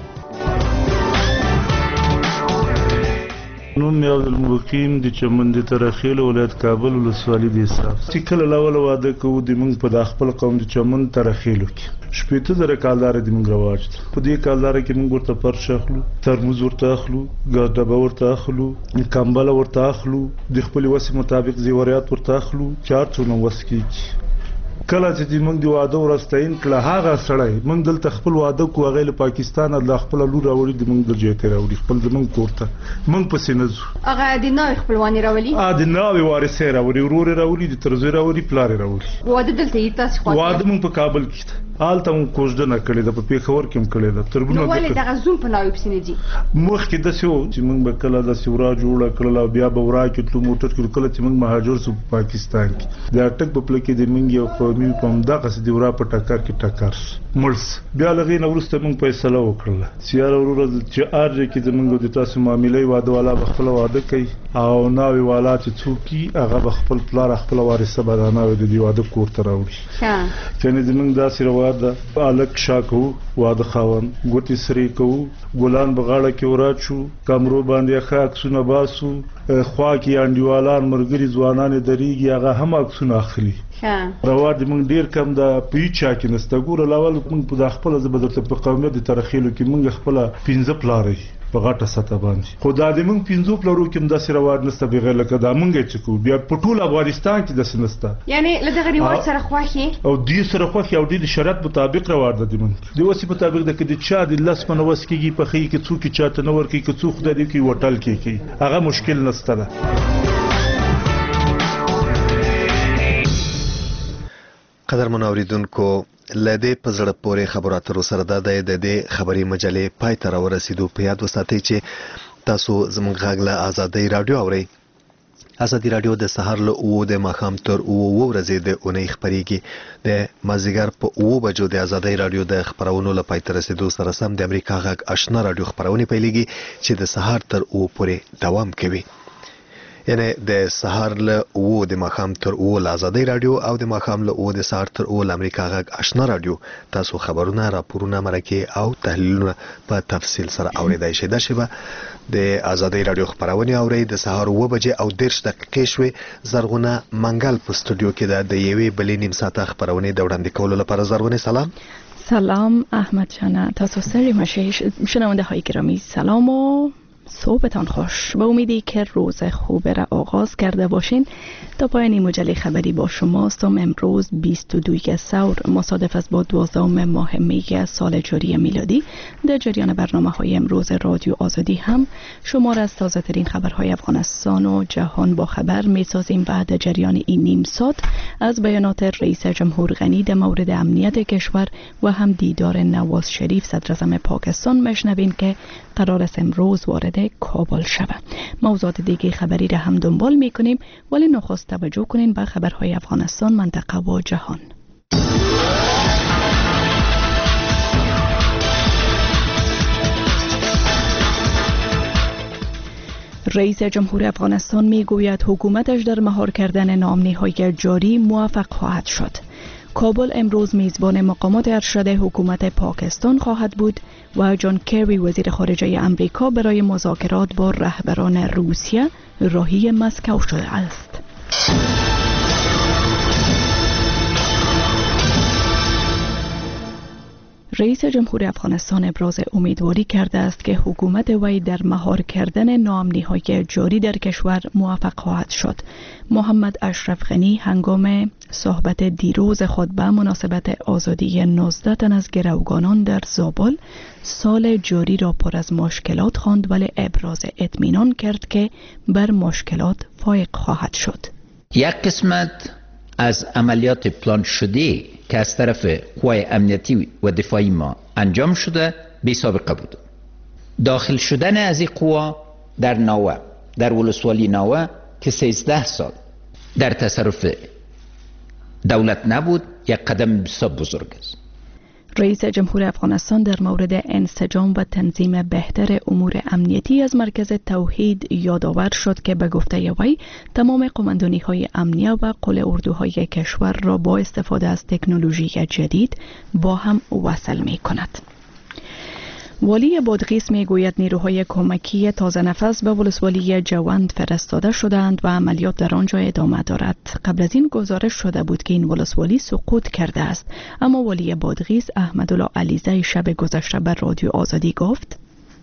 نوم یې عبدالمقیم د چمن د ترخیل ولایت کابل ولسوالي د حساب چې کله لاول واده کوو د موږ په د خپل قوم د چمن ترخیلو کې شپېته زره کالدار د موږ رواج دی. په دې کالدار کې موږ ورته پرش اخلو، ترموز ورته اخلو، ګاز ډبه ورته اخلو، کمبله ورته اخلو، د خپل وسې مطابق زیوریات ورته اخلو چې هر څونه وس کېږي. کله چې موږ د واده ورځ تعین کړه هغه سړی موږ دلته خپل واده کوو، هغې له پاکستانه د خپله لور راوړي د موږ درجې ته راوړي، خپل زموږ کور ته موږ پسې نه ځو. هغه د ناوې خپلوانې راولي؟ د ناوې وارثې راوړي، ورور یې راوړي، د تر زوی راوړي، پلار یې راوړي. واده دلته یې تاسې خوا واده موږ په کابل کې ده، هلته موږ کوژدنه کړې ده، په پېښور کې هم کړې ده. تربونه نو ولې دغه زوم په ناوې پسې نه ځي؟ مخکې داسې وو چې موږ به کله داسې ورا جوړه کړله او بیا به ورا کې تلو موټر کې، کله چې موږ مهاجر سو په پاکستان کې د اټک په پله کې د موږ یو قومي په همدغسې د ورا په ټکر کې ټکر مړ سو. بیا له هغې نه وروسته موږ فیصله وکړله چې یاره وروره چې هر ځای کې زموږ د تاسو معاملې واده والا به خپله واده کوي او ناوې والا چې څوک وي هغه به خپل پلار خپله وارثه به دا ناوې د دې واده کور ته راوړي. یعنې زموږ داسې روایت ده، هلک شا کوو، واده خاوند ګوتې سرې کوو، ګلان به غاړه کې وراچو، کمرو باندې ښه عکسونه باسو، خوا کې انډیوالان ملګري ځوانان درېږي هغه هم عکسونه اخلي. رواج موږ ډیر کم د په هېچ چا کې نسته. ګوره لاول موږ په دا خپله زه به درته په قومیت د ترخیلو کې موږ خپله پنځه پلاره په غټه سطح باندې، خو دا د موږ پنځو پلارو کې هم داسې رواج نسته بغیر لکه دا موږ یې څه کوو. بیا په ټول افغانستان کې داسې نسته، یعنې له دغه رواج سره خوښ یې او دې سره خوښ یې او دې د شریعت مطابق رواج ده. د موږ د وسې مطابق ده که د چا د لس منه وس کېږي پخېږي، که څوک یې چاته نه ورکوي، که څوک خدای دې کوي وټل کې کوي، هغه مشکل نسته ده. قدرمن اوریدونکو، لدې په زړه پورې خبرو اترو سره دا د دې خبري مجلې پای ته راورسېدو. په یاد وساتئ چې تاسو زموږ غږ له آزادۍ راډیو اورئ ازادي راډیو د سهار له اوو د ماښام تر اوو ورځې د اونۍ خبرېږي د مازیګر په اوو بجو د ازادي راډیو د خبرونو له پای ته رسیدو سره سم د امریکا غږ آشنا راډیو خبرونه پیلېږي چې د سهار تر اوو پورې دوام کوي. یعنی د سهار له اوو د ماښام تر اوو له ازادي راډیو او د ماښام له اوو د سهار تر اوو له امریکا غږ آشنا راډیو تاسو خبرونه، راپورونه، مرکې او تحلیلونه په تفصیل سره اوریدای شئ. دا شیبه د ازادي راډیو خبرونه اوري د سهار اوه بجې او دېرش دقیقې شوې. زرغونه منګل په استودیو کې ده د یوې بلې نیم ساعته خبرونه د وړاندې کولو لپاره. زرغونه سلام. سلام احمد جان، تاسو سری ماشین شنونده های گرامی سلام و صبحتان خوش. با امیدی که روز خوب را آغاز کرده باشین تا پایان مجله خبری با شماستم. امروز بیست و دوم ثور مصادف است با دوازدهم ماه می سال جاری میلادی. در جریان برنامه های امروز رادیو آزادی هم شما را از تازه ترین خبرهای افغانستان و جهان با خبر می سازیم. بعد جریان این نیم ساعت از بیانات رئیس جمهور غنی در مورد امنیت کشور و هم دیدار نواز شریف صدر اعظم پاکستان میشنوین که قرار است امروز وارد کابل شود. موضوعات دیگه خبری را هم دنبال میکنیم، ولی نخست توجه کنین به خبرهای افغانستان، منطقه و جهان. رئیس جمهور افغانستان میگوید حکومتش در مهار کردن نامنی‌های جاری موفق خواهد شد. کابل امروز میزبان مقامات ارشد حکومت پاکستان خواهد بود و جان کری وزیر خارجه امریکا برای مذاکرات با رهبران روسیه راهی مسکو شده است. رئیس جمهور افغانستان ابراز امیدواری کرده است که حکومت وی در مهار کردن ناامنی‌های جاری در کشور موفق خواهد شد. محمد اشرف غنی هنگام صحبت دیروز خود به مناسبت آزادی نوزده تن از گروگانان در زابل سال جاری را پر از مشکلات خواند، ولی ابراز اطمینان کرد که بر مشکلات فائق خواهد شد. یک قسمت از عملیات پلان شده که از طرف قوای امنیتی و دفاعی ما انجام شده بی سابقه بود. داخل شدن از این قوا در ناوه، در ولسوالی ناوه که سیزده سال در تصرف دولت نبود، یک قدم بسیار بزرگ است. رئیس جمهور افغانستان در مورد انسجام و تنظیم بهتر امور امنیتی از مرکز توحید یادآور شد که به گفته وی تمام قماندانی های امنیه و قل اردوهای کشور را با استفاده از تکنولوژی جدید با هم وصل می کند. والی بادغیس می گوید نیروهای کمکی تازه نفس به ولسوالی جوند فرستاده شدند و عملیات در آنجا ادامه دارد. قبل از این گزارش شده بود که این ولسوالی سقوط کرده است، اما والی بادغیس احمدالله علیزی شب گذشته بر رادیو آزادی گفت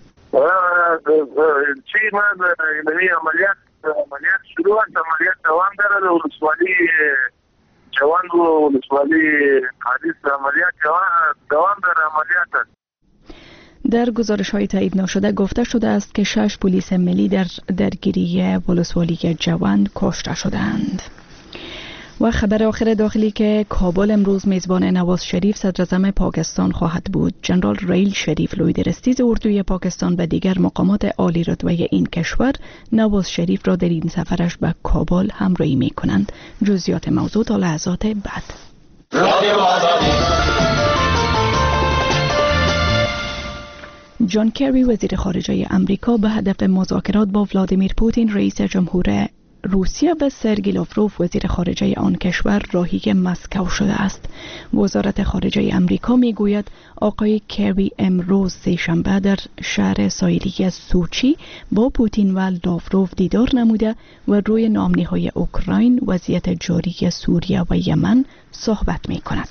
چی من این عملیات عملیات شروع است، عملیات دوام داره. ولسوالی جوند و ولسوالی حدیث عملیات دوام داره. عملیات در گزارش های تایید نشده گفته شده است که شش پلیس ملی در درگیری ولسوالی جوند کشته شدند. و خبر آخر داخلی که کابل امروز میزبان نواز شریف صدر اعظم پاکستان خواهد بود. جنرال ریل شریف لویدرستیز اردوی پاکستان و دیگر مقامات عالی رتبه این کشور نواز شریف را در این سفرش به کابل همراهی می کنند. جزئیات موضوع تا لحظات بعد. جان کری وزیر خارجه امریکا به هدف مذاکرات با ولادیمیر پوتین رئیس جمهور روسیه و سرگئی لاوروف وزیر خارجه آن کشور راهی مسکو شده است. وزارت خارجه امریکا میگوید آقای کری امروز سه‌شنبه در شهر ساحلی سوچی با پوتین و لاوروف دیدار نموده و روی نامنی‌های اوکراین، وضعیت جاری سوریه و یمن صحبت می کند.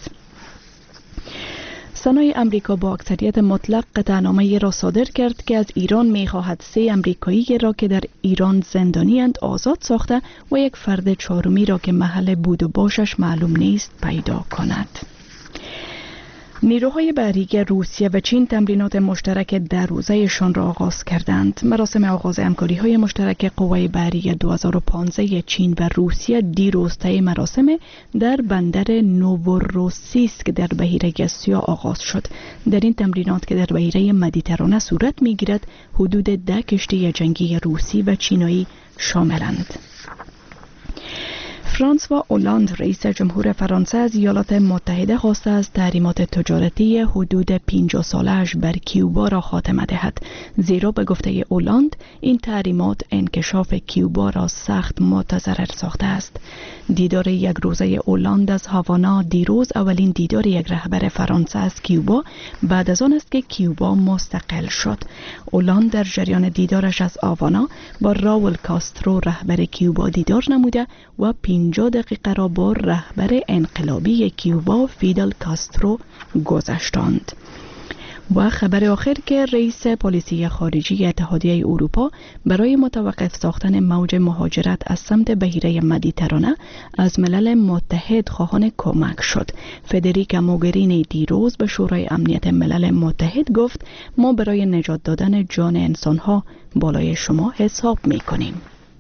سنای امریکا با اکثریت مطلق قطعنامه را صادر کرد که از ایران می خواهد سه امریکایی را که در ایران زندانی اند آزاد ساخته و یک فرد چهارمی را که محل بود و باشش معلوم نیست پیدا کند. نیروهای بحری روسیه و چین تمرینات مشترک در روزه‌شان را آغاز کردند. مراسم آغاز همکاری‌های مشترک قوای بحری دو هزار و پانزده چین و روسیه دیروز طی مراسم در بندر نووروسیسک در بحیره سیاه آغاز شد. در این تمرینات که در بحیره مدیترانه صورت می‌گیرد، حدود ده کشتی جنگی روسی و چینایی شاملند. فرانسوا اولاند رئیس جمهور فرانسه از ایالات متحده خواسته است تحریمات تجارتی حدود پنجاه ساله‌اش بر کیوبا را خاتمه دهد، زیرا به گفته اولاند این تحریمات انکشاف کیوبا را سخت متضرر ساخته است. دیدار یک روزه اولاند از هاوانا دیروز اولین دیدار یک رهبر فرانسه از کیوبا بعد از آن است که کیوبا مستقل شد. اولاند در جریان دیدارش از هاوانا با راول کاسترو رهبر کیوبا دیدار نموده و پنجاه دقیقه را با رهبر انقلابی کیوبا فیدل کاسترو گذشتاند. و خبر آخر که رئیس پلیسی خارجی اتحادیه اروپا برای متوقف ساختن موج مهاجرت از سمت بحیره مدیترانه از ملل متحد خواهان کمک شد. فدریکا موگرینی دیروز به شورای امنیت ملل متحد گفت ما برای نجات دادن جان انسانها بالای شما حساب می کنیم.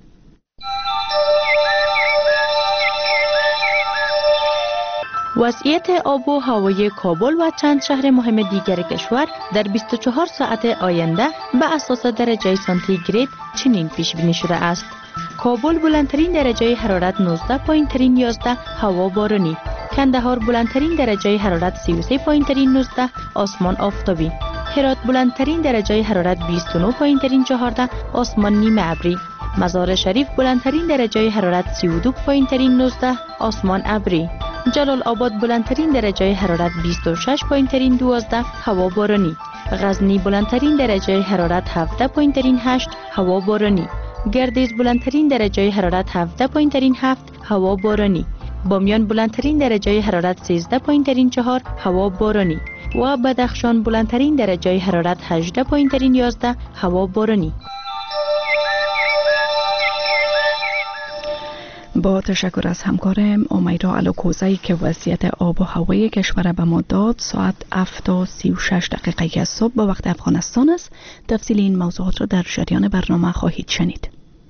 وضعیت آب و هوای کابل و چند شهر مهم دیگر کشور در بیست و چهار ساعت آینده به اساس درجه سانتیگراد چنین پیش بینی شده است: کابل بلندترین درجه حرارت نوزده پایین ترین یازده، هوا بارانی. کندهار بلندترین درجه حرارت سی و سه پایین ترین نوزده، آسمان آفتابی. هرات بلندترین درجه حرارت بیست و نه پایین ترین چهارده، آسمان نیمه ابری. مزار شریف بلندترین درجه حرارت سی و دو پایین ترین نوزده، آسمان ابری. جلال آباد بلندترین درجه حرارت بیست و شش پایین ترین دوازده، هوا بارانی. غزنی بلندترین درجه حرارت هفده پایین ترین هشت، هوا بارانی. گردیز بلندترین درجه حرارت هفده پایین ترین هفت، هوا بارانی. بامیان بلندترین درجه حرارت سیزده پایین ترین چهار، هوا بارانی. و بدخشان بلندترین درجه حرارت هجده پایین ترین یازده، هوا بارانی. با تشکر از همکارم امیرا الوکوزی که وضعیت آب و هوای کشور به ما داد. ساعت هفت و سی و شش دقیقه صبح به وقت افغانستان است. تفصیل این موضوعات را در جریان برنامه خواهید شنید.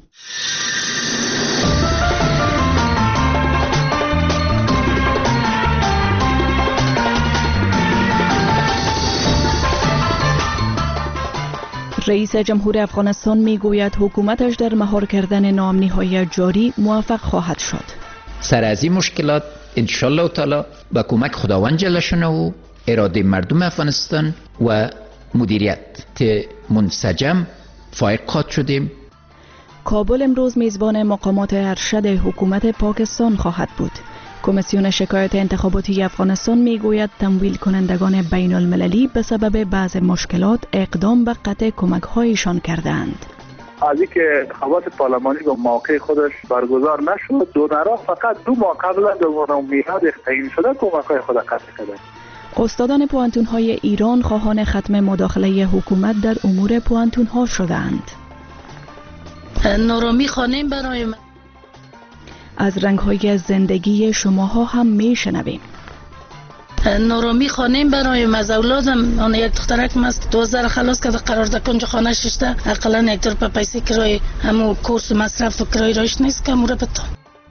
رئیس جمهور افغانستان می گوید حکومتش در مهار کردن ناامنی‌های جاری موفق خواهد شد. سر از این مشکلات انشالله تعالی با کمک خداوند جل شانه و اراده مردم افغانستان و مدیریت منسجم فائق خواهد شدیم. کابل امروز میزبان مقامات ارشد حکومت پاکستان خواهد بود. کمیسیون شکایت انتخاباتی افغانستان میگوید تمویل کنندگان بین المللی به سبب بعض مشکلات اقدام به قطع کمک هایشان کردند. از اینکه انتخابات پارلمانی به موقع خودش برگزار نشد، دونرها فقط دو ماه قبل از میعاد تعیین شده کمک های خود قطع کردند. استادان پوانتون های ایران خواهان ختم مداخله حکومت در امور پوانتون ها شدند. نورومی خانیم برای من. از رنگ‌های زندگی شماها هم میشنویم. نورومی خانیم برای مزولادم آن یک دخترکم است دوازده خلاص کرده قرار ده کنج خانه ششته اقلا یک دور په پیسې کرای همو کورس مصرف و کرای راش نیست که مورا بتا.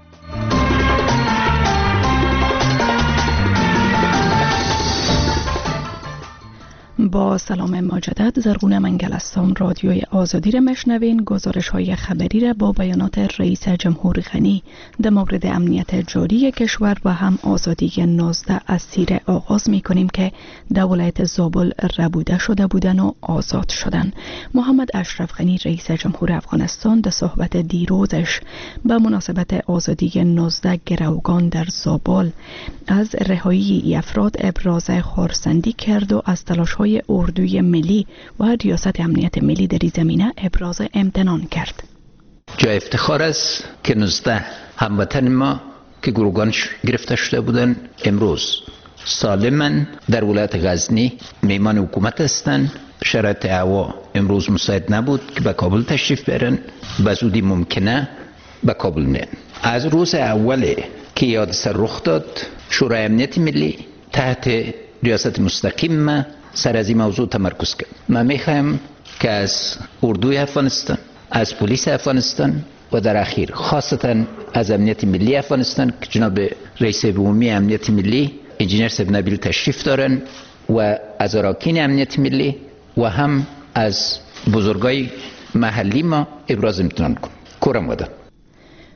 با سلام مجدد، زرغون منگلستان رادیوی آزادی را مشنوین. گزارش های خبری را با بیانات رئیس جمهور غنی در مورد امنیت جاری کشور و هم آزادی نوزده اسیر آغاز می کنیم که در ولایت زابل ربوده شده بودن و آزاد شدن. محمد اشرف غنی رئیس جمهور افغانستان در صحبت دیروزش به مناسبت آزادی نوزده گروگان در زابل از رهایی ای افراد ابراز خرسندی کرد و از تلاش های اردوی ملی و ریاست امنیت ملی در این زمینه ابراز امتنان کرد. جای افتخار است که نوزده هموطن ما که گروگانش گرفته شده بودن امروز سالمن در ولایت غزنی میمان حکومت هستند. شرایط هوا امروز مساعد نبود که به کابل تشریف برن، به زودی ممکنه به کابل نه. از روز اول که یاد سر رخ داد شورای امنیت ملی تحت ریاست مستقیم ما سر از این موضوع تمرکز کرد. من میخوایم که از اردوی افغانستان، از پلیس افغانستان و در اخیر خاصتا از امنیت ملی افغانستان که جناب رئیس عمومی امنیت ملی انجینیر سید نبیل تشریف دارن و از اراکین امنیت ملی و هم از بزرگای محلی ما ابراز امتنان کنم. کورم وده.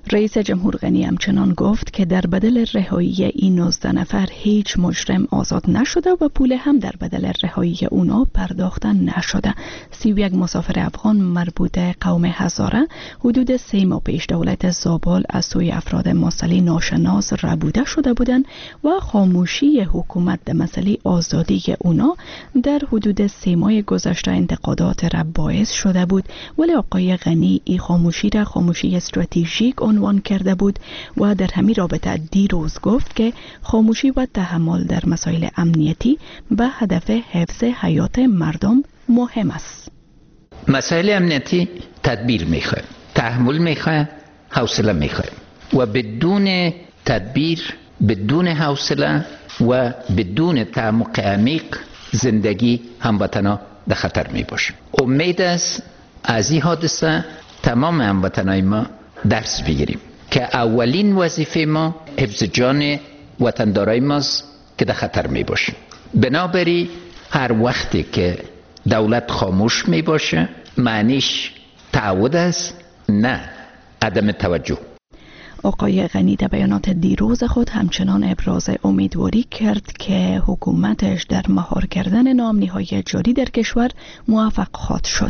رئیس جمهور غنی همچنان گفت که در بدل رهایی این نوزده نفر هیچ مجرم آزاد نشده و پول هم در بدل رهایی اونا پرداخته نشده. سی و یک مسافر افغان مربوط قوم هزاره حدود سه ماه پیش دولت زابل از سوی افراد مسئله ناشناس ربوده شده بودند و خاموشی حکومت در مسئله آزادی اونا در حدود سه ماه گذشته انتقادات را باعث شده بود، ولی آقای غنی این خاموشی را خاموشی استراتژیک عنوان کرده بود و در همین رابطه دیروز گفت که خاموشی و تحمل در مسائل امنیتی به هدف حفظ حیات مردم مهم است. مسائل امنیتی تدبیر میخواه، تحمل میخواه، حوصله میخواه و بدون تدبیر، بدون حوصله و بدون تعمق عمیق زندگی هموطنا در خطر می باشه. امید است از این حادثه تمام هموطنای ما درس بگیریم که اولین وظیفه ما حفظ جان وطندارای ماست که در خطر می باشه. بنابراین هر وقتی که دولت خاموش می باشه معنیش تعهد است، نه عدم توجه. آقای غنی در بیانات دیروز خود همچنان ابراز امیدواری کرد که حکومتش در مهار کردن ناامنی‌های جاری در کشور موفق خواهد شد.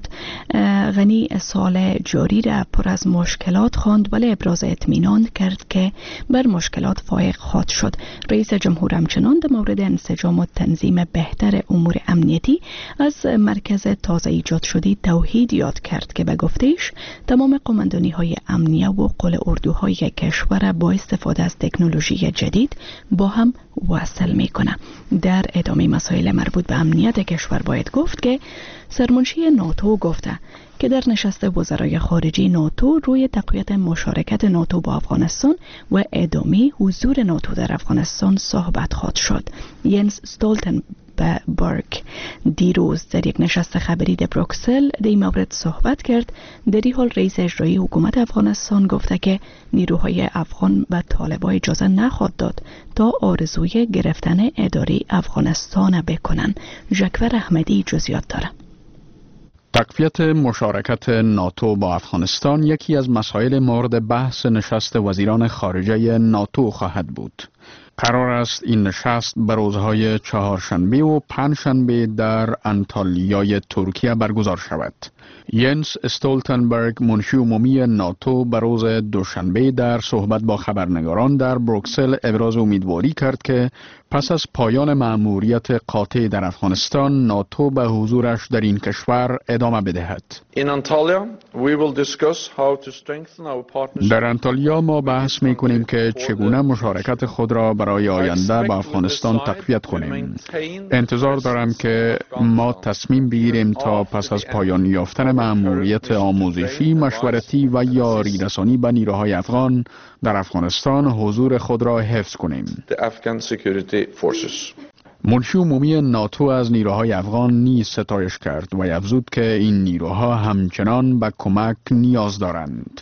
غنی سال جاری را پر از مشکلات خواند ولی ابراز اطمینان کرد که بر مشکلات فائق خواهد شد. رئیس جمهور همچنان در مورد انسجام و تنظیم بهتر امور امنیتی از مرکز تازه ایجاد شده توحید یاد کرد که به گفته‌اش تمام قماندانی‌های امنیه و قل اردوهای کشور با استفاده از تکنولوژی جدید با هم وصل میکنه. در ادامه مسائل مربوط به امنیت کشور باید گفت که سرمنشی ناتو گفته که در نشست وزرای خارجه ناتو روی تقویت مشارکت ناتو با افغانستان و ادامه حضور ناتو در افغانستان صحبت خواهد شد. ینس استولتنبرگ دیروز در یک نشست خبری در بروکسل در این مورد صحبت کرد. در این حال رئیس اجرایی حکومت افغانستان گفته که نیروهای افغان به طالبان اجازه نخواهد داد تا آرزوی گرفتن اداره افغانستان بکنن. ژکور احمدی جزئیات داره. تقویت مشارکت ناتو با افغانستان یکی از مسائل مورد بحث نشست وزیران خارجه ناتو خواهد بود. قرار است این نشست به روزهای چهارشنبه و پنجشنبه در انتالیای ترکیه برگزار شود. ینس استولتنبرگ منشی عمومی ناتو به روز دوشنبه در صحبت با خبرنگاران در بروکسل ابراز امیدواری کرد که پس از پایان مأموریت قاطع در افغانستان ناتو به حضورش در این کشور ادامه بدهد. در انتالیا ما بحث می کنیم که چگونه مشارکت خود را برای آینده به افغانستان تقویت کنیم. انتظار دارم که ما تصمیم بگیریم تا پس از پایان یافتن مأموریت آموزشی، مشورتی و یاری رسانی به نیروهای افغان در افغانستان حضور خود را حفظ کنیم. منشی عمومی ناتو از نیروهای افغان نیز ستایش کرد و افزود که این نیروها همچنان به کمک نیاز دارند.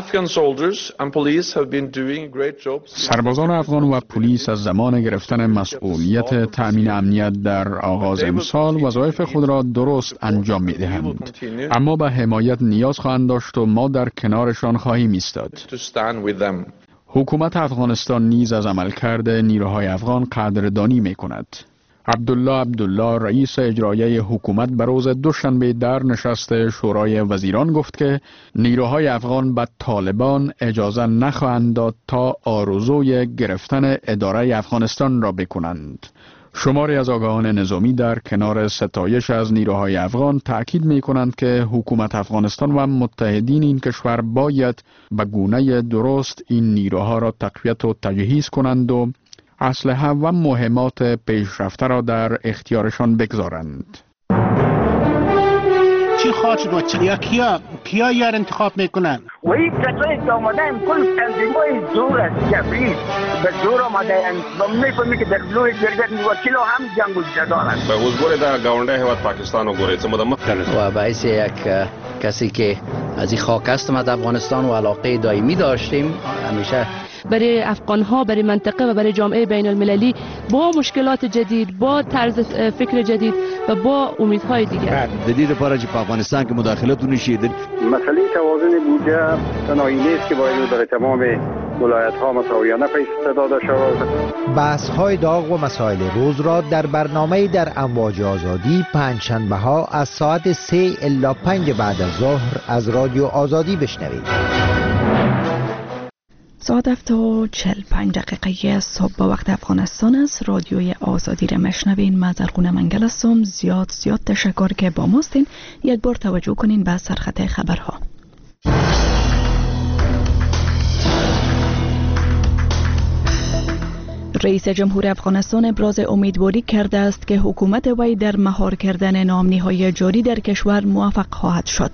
سربازان افغان و پلیس از زمان گرفتن مسئولیت تأمین امنیت در آغاز امسال وظایف خود را درست انجام می دهند، اما به حمایت نیاز خواهند داشت و ما در کنارشان خواهیم ایستاد. حکومت افغانستان نیز از عملکرد نیروهای افغان قدردانی می کند. عبدالله عبدالله رئیس اجرایی حکومت به روز دوشنبه در نشست شورای وزیران گفت که نیروهای افغان به طالبان اجازه نخواهند داد تا آرزوی گرفتن اداره افغانستان را بکنند. شماری از آگاهان نظامی در کنار ستایش از نیروهای افغان تأکید می کنند که حکومت افغانستان و متحدین این کشور باید به گونه درست این نیروها را تقویت و تجهیز کنند و اسلحه و مهمات پیشرفته را در اختیارشان بگذارند. چی خواهد شد یا کیا کیا یار انتخاب میکنن؟ و این کسایی که آمدن کل تنظیمای زور است، جبری به زور آمدن و میفهمی که در لوی جرگت وکیل هم جنگ و جدال است. به حضور در گاونده هیواد پاکستان و گوره چه و باعث یک کسی که از این خاک هستم از افغانستان و علاقه دائمی داشتیم، همیشه برای افغان ها، برای منطقه و برای جامعه بین المللی با مشکلات جدید، با طرز فکر جدید و با امیدهای دیگر. د دې لپاره چې په افغانستان کې مداخلت ونشي. مسئله توازن بودجه تنهایی نیست که باید برای تمام ولایت ها مساویانه پیش داده شود. بحث های داغ و مسائل روز را در برنامه در امواج آزادی پنجشنبه ها از ساعت سه الی پنج بعد از ظهر از رادیو آزادی بشنوید. ساعت هفت و چهل و پنج دقیقه صبح با وقت افغانستان است. رادیوی آزادی را مشنوین. من زرغونه منگل هستم. زیاد زیاد تشکر که با ماستین. یک بار توجه کنین به سرخط خبرها. رئیس جمهور افغانستان ابراز امیدواری کرده است که حکومت وی در مهار کردن نامنی‌های جاری در کشور موفق خواهد شد.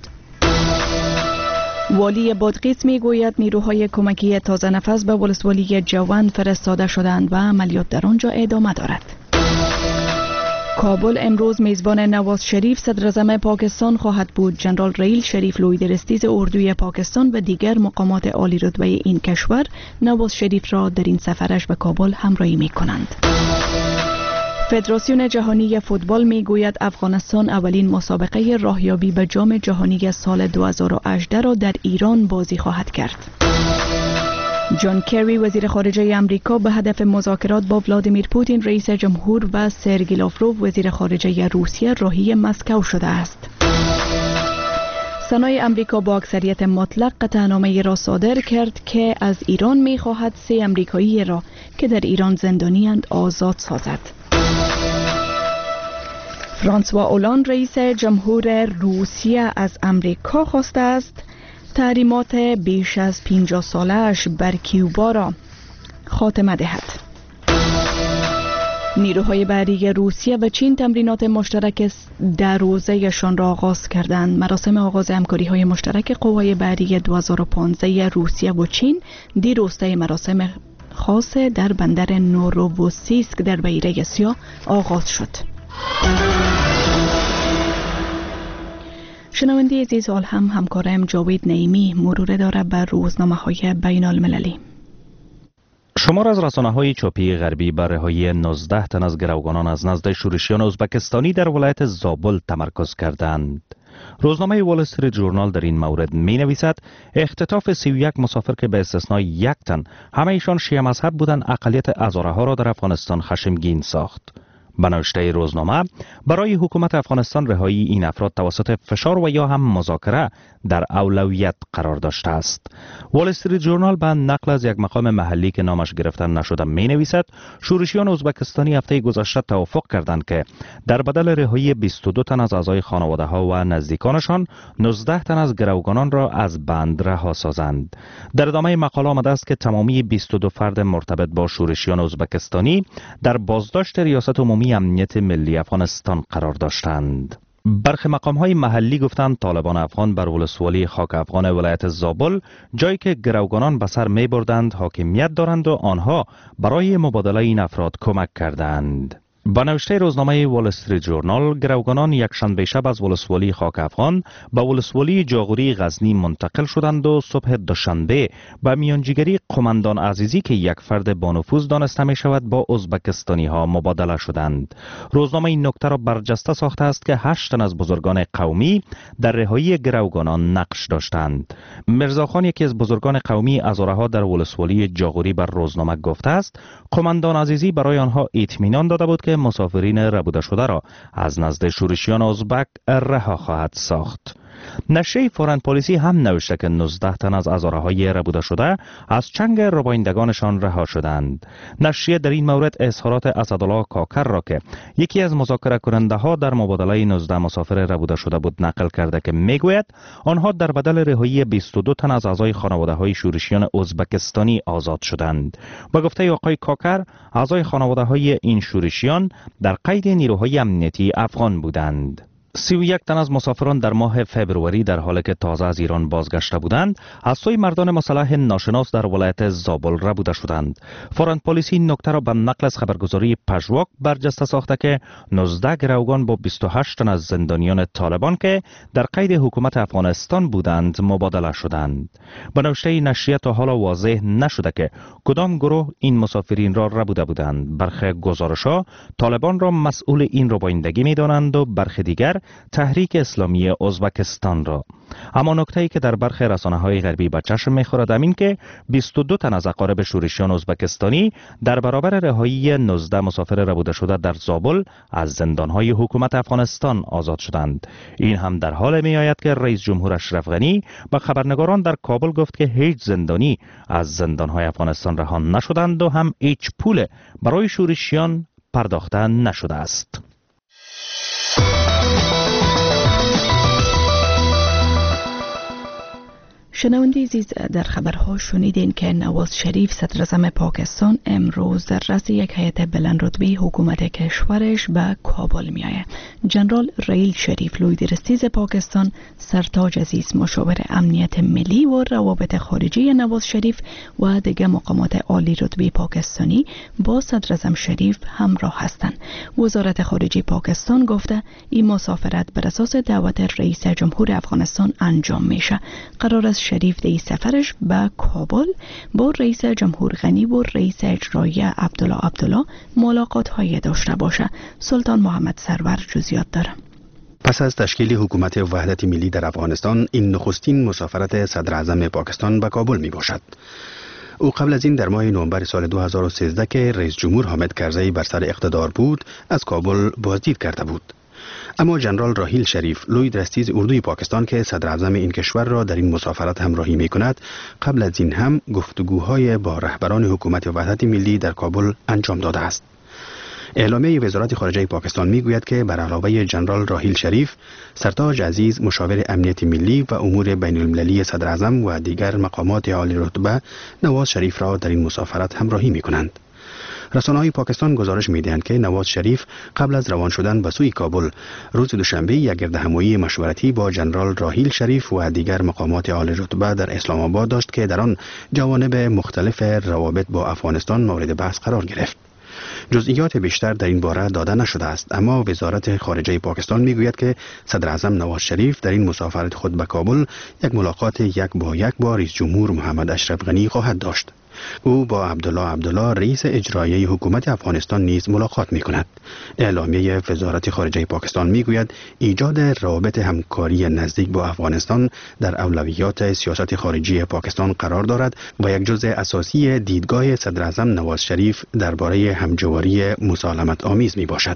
والی بادغیس می گوید نیروهای کمکی تازه نفس به ولسوالی جوان فرستاده شدند و عملیات در آنجا ادامه دارد. کابل امروز میزبان نواز شریف صدر اعظم پاکستان خواهد بود. جنرال ریل شریف لویدرستیز اردوی پاکستان و دیگر مقامات عالی رتبه این کشور نواز شریف را در این سفرش به کابل همراهی می کنند. فدراسیون جهانی فوتبال می گوید افغانستان اولین مسابقه راهیابی به جام جهانی سال دو هزار و هجده را در ایران بازی خواهد کرد. جان کری وزیر خارجه امریکا به هدف مذاکرات با ولادیمیر پوتین رئیس جمهور و سرگی لاوروف وزیر خارجه روسیه راهی مسکو شده است. سنای امریکا با اکثریت مطلق قطعنامه را صادر کرد که از ایران می خواهد سه امریکایی را که در ایران زندانی‌اند آزاد سازد. فرانسوا اولاند رئیس جمهور روسیه از امریکا خواسته است تحریمات بیش از پنجاه ساله‌اش بر کیوبا را خاتمه دهد. نیروهای بحری روسیه و چین تمرینات مشترک در روزه‌شان را آغاز کردند. مراسم آغاز همکاری‌های مشترک قوای بحری دو هزار و پانزده روسیه و چین دیروز مراسم خاص در بندر نورووسیسک در بحیره سیاه آغاز شد. شنونده عزیز، حال هم همکارم جاوید نعیمی مرور داره بر روزنامه‌های بین المللی. شمار از رسانه‌های چاپی غربی بر رهایی نوزده تن از گروگانان از نزد شورشیان ازبکستانی در ولایت زابل تمرکز کردند. روزنامه وال استریت ژورنال در این مورد می نویسد اختطاف سی و یک مسافر که به استثنای یک تن همه ایشان شیعه مذهب بودند اقلیت هزاره ها را در افغانستان خشمگین ساخت. به نوشته روزنامه برای حکومت افغانستان رهایی این افراد توسط فشار و یا هم مذاکره در اولویت قرار داشته است. وال استریت ژورنال به نقل از یک مقام محلی که نامش گرفته نشده می نویسد شورشیان ازبکستانی هفته گذشته توافق کردند که در بدل رهایی بیست و دو تن از اعضای خانواده ها و نزدیکانشان نوزده تن از گروگانان را از بند رها سازند. در ادامه مقاله آمده است که تمامی بیست و دو فرد مرتبط با شورشیان ازبکستانی در بازداشت ریاست عمومی امنیت ملی افغانستان قرار داشتند. برخی مقام‌های محلی گفتند طالبان افغان بر ولسوالی خاک افغان ولایت زابل جایی که گروگانان به سر می‌بردند حاکمیت دارند و آنها برای مبادله این افراد کمک کردند. با نوشته روزنامه وال استریت ژورنال گروگانان یک شنبه شب از ولسوالی خاک افغان به ولسوالی جاغوری غزنی منتقل شدند و صبح دوشنبه به میانجیگری قماندان عزیزی که یک فرد با نفوذ دانسته می شود با ازبکستانی ها مبادله شدند. روزنامه این نکته را برجسته ساخته است که هشت تن از بزرگان قومی در رهایی گروگانان نقش داشتند. مرزاخان یکی از بزرگان قومی هزاره ها در ولسوالی جاغوری بر روزنامه گفته است قماندان عزیزی برای آنها اطمینان داده بود که مسافرین ربوده شده را از نزد شورشیان ازبک رها خواهد ساخت. نشریه فورن پلیسی هم نوشته که نوزده تن از هزاره های ربوده شده از چنگ ربایندگانشان رها شدند. نشریه در این مورد اظهارات اسدالله کاکر را که یکی از مذاکره کننده ها در مبادله نوزده مسافر ربوده شده بود نقل کرده که میگوید آنها در بدل رهایی بیست و دو تن از اعضای خانواده های شورشیان ازبکستانی آزاد شدند. با گفته آقای کاکر اعضای خانواده های این شورشیان در قید نیروهای امنیتی افغان بودند. سی و یک تن از مسافران در ماه فبروری در حالی که تازه از ایران بازگشته بودند از سوی مردان مسلح ناشناس در ولایت زابل ربوده شدند. فوراً پلیس این نکته را به نقل از خبرگزاری پژواک برجسته ساخته که نوزده گروگان با بیست و هشت تن از زندانیان طالبان که در قید حکومت افغانستان بودند مبادله شدند. به نوشته نشریه تا حالا واضح نشده که کدام گروه این مسافرین را ربوده بودند. برخی گزارش‌ها طالبان را مسئول این ربایندگی می‌دانند و برخی دیگر تحریک اسلامی ازبکستان را. اما نکته‌ای که در برخی رسانه‌های غربی به چشم می‌خورد همین که بیست و دو تن از اقارب شورشیان ازبکستانی در برابر رهایی نوزده مسافر ربوده شده در زابل از زندان‌های حکومت افغانستان آزاد شدند. این هم در حال می‌آید که رئیس جمهور اشرف غنی به خبرنگاران در کابل گفت که هیچ زندانی از زندان‌های افغانستان رها نشدند و هم هیچ پول برای شورشیان پرداخته نشده است. شنونده عزیز، در خبرها شنیدین که نواز شریف صدر اعظم پاکستان امروز در رأس یک هیئت بلند رتبه حکومت کشورش به کابل می آید. جنرال ریل شریف لوی درستیز پاکستان، سرتاج عزیز مشاور امنیت ملی و روابط خارجی نواز شریف و دیگر مقامات عالی رتبه پاکستانی با صدر اعظم شریف همراه هستند. وزارت خارجه پاکستان گفته این مسافرت بر اساس دعوت رئیس جمهور افغانستان انجام میشه. قرار است شریف در سفرش به کابل با رئیس جمهور غنی و رئیس اجرایی عبدالله عبدالله ملاقات های داشته باشه. سلطان محمد سرور جزئیات داره. پس از تشکیل حکومت وحدت ملی در افغانستان، این نخستین مسافرت صدر اعظم پاکستان به کابل می باشد. او قبل از این در ماه نوامبر سال دو هزار و سیزده که رئیس جمهور حامد کرزی بر سر اقتدار بود، از کابل بازدید کرده بود. اما جنرال راحیل شریف لوی درستیز اردوی پاکستان که صدر اعظم این کشور را در این مسافرت همراهی می کند، قبل از این هم گفتگوهای با رهبران حکومت وحدت ملی در کابل انجام داده است. اعلامیه وزارت خارجه پاکستان می گوید که بر علاوه جنرال راحیل شریف، سرتاج عزیز مشاور امنیت ملی و امور بین المللی صدر اعظم و دیگر مقامات عالی رتبه نواز شریف را در این مسافرت همراهی می کنند. رسانه‌های پاکستان گزارش می‌دهند که نواز شریف قبل از روان شدن به سوی کابل روز دوشنبه یک گردهمایی مشورتی با جنرال راحیل شریف و دیگر مقامات عالی رتبه در اسلام آباد داشت که در آن جوانب مختلف روابط با افغانستان مورد بحث قرار گرفت. جزئیات بیشتر در این باره داده نشده است، اما وزارت خارجه پاکستان میگوید که صدر اعظم نواز شریف در این مسافرت خود به کابل یک ملاقات یک با یک با رئیس جمهور محمد اشرف غنی خواهد داشت. او با عبدالله عبدالله رئیس اجرایی حکومت افغانستان نیز ملاقات می کند. اعلامیه وزارت خارجه پاکستان می گوید ایجاد روابط همکاری نزدیک با افغانستان در اولویات سیاست خارجی پاکستان قرار دارد و یک جزء اساسی دیدگاه صدر اعظم نواز شریف درباره همجواری مسالمت آمیز می باشد.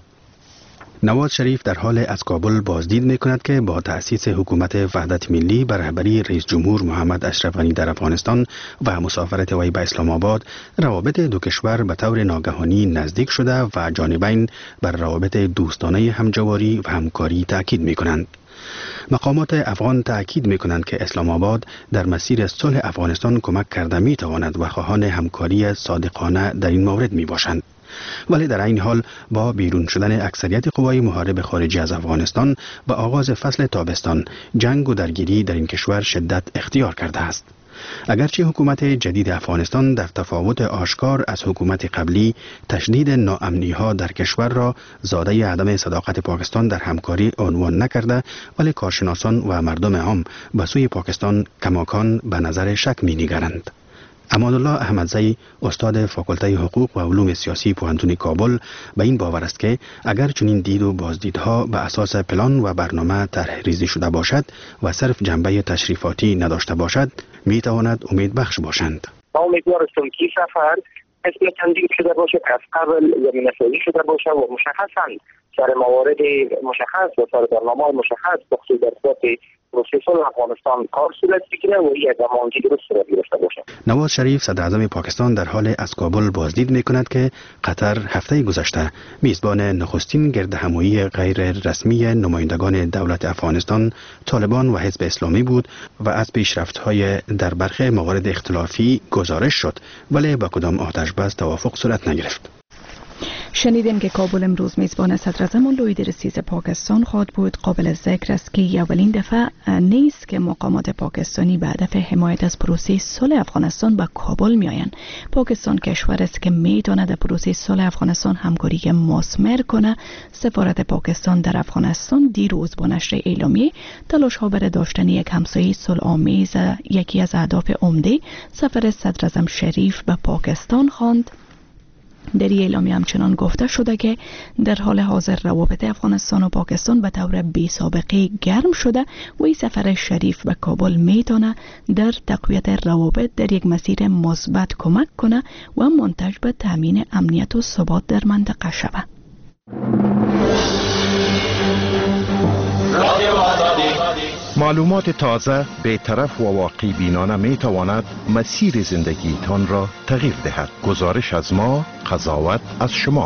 نواز شریف در حال از کابل بازدید می کند که با تأسیس حکومت وحدت ملی بر رهبری رئیس جمهور محمد اشرف غنی در افغانستان و مسافرت وی به اسلام آباد، روابط دو کشور به طور ناگهانی نزدیک شده و جانبین بر روابط دوستانه همجواری و همکاری تأکید می کنند. مقامات افغان تأکید می کنند که اسلام آباد در مسیر صلح افغانستان کمک کرده می تواند و خواهان همکاری صادقانه در این مورد می باشند. ولی در این حال با بیرون شدن اکثریت قوای محارب خارجی از افغانستان و آغاز فصل تابستان، جنگ و درگیری در این کشور شدت اختیار کرده است. اگرچه حکومت جدید افغانستان در تفاوت آشکار از حکومت قبلی تشدید ناامنی ها در کشور را زاده عدم صداقت پاکستان در همکاری عنوان نکرده، ولی کارشناسان و مردم عام به سوی پاکستان کماکان به نظر شک می نگرند. امان‌الله احمدزی، استاد فاکولته حقوق و علوم سیاسی پوهنتون کابل، به این باور است که اگر چنین دید و بازدیدها به اساس پلان و برنامه طرح ریزی شده باشد و صرف جنبه تشریفاتی نداشته باشد، می تواند امید بخش باشند. ما امیدوار هستیم که سفر اسم تنظیم شده باشه، از قبل زمینه سازی شده باشه و مشخصاً سر موارد مشخص و سر برنامه مشخص بخصوص در صورت پروسس افغانستان کار صورت بگیره و یک اقداماتی درست صورت گرفته باشه. نواز شریف صدر اعظم پاکستان در حال از کابل بازدید می کند که قطر هفته گذشته میزبان نخستین گردهمایی غیر رسمی نمایندگان دولت افغانستان، طالبان و حزب اسلامی بود و از پیشرفت‌های در برخی موارد اختلافی گزارش شد، ولی با کدام آتش بس توافق صورت نگرفت. شنیدیم که کابل امروز میزبان صدراعظم لویی درسیز پاکستان خواهد بود. قابل ذکر است که اولین دفعه نیست که مقامات پاکستانی به هدف حمایت از پروسه صلح افغانستان به کابل میآیند. پاکستان کشور است که میتواند در پروسه صلح افغانستان همکاری مثمر کنه. سفارت پاکستان در افغانستان دیروز با نشر اعلامیه تلاش ها برای داشتن یک همسایه صلح‌آمیز یکی از اهداف عمده سفر صدراعظم شریف به پاکستان خواند. در این اعلامیه همچنان گفته شده که در حال حاضر روابط افغانستان و پاکستان به طور بی سابقه گرم شده و این سفر شریف به کابل میتونه در تقویت روابط در یک مسیر مثبت کمک کنه و منتج به تامین امنیت و ثبات در منطقه شود. معلومات تازه، بی‌طرف و واقعی بینانه می تواند مسیر زندگی تان را تغییر دهد. گزارش از ما، قضاوت از شما.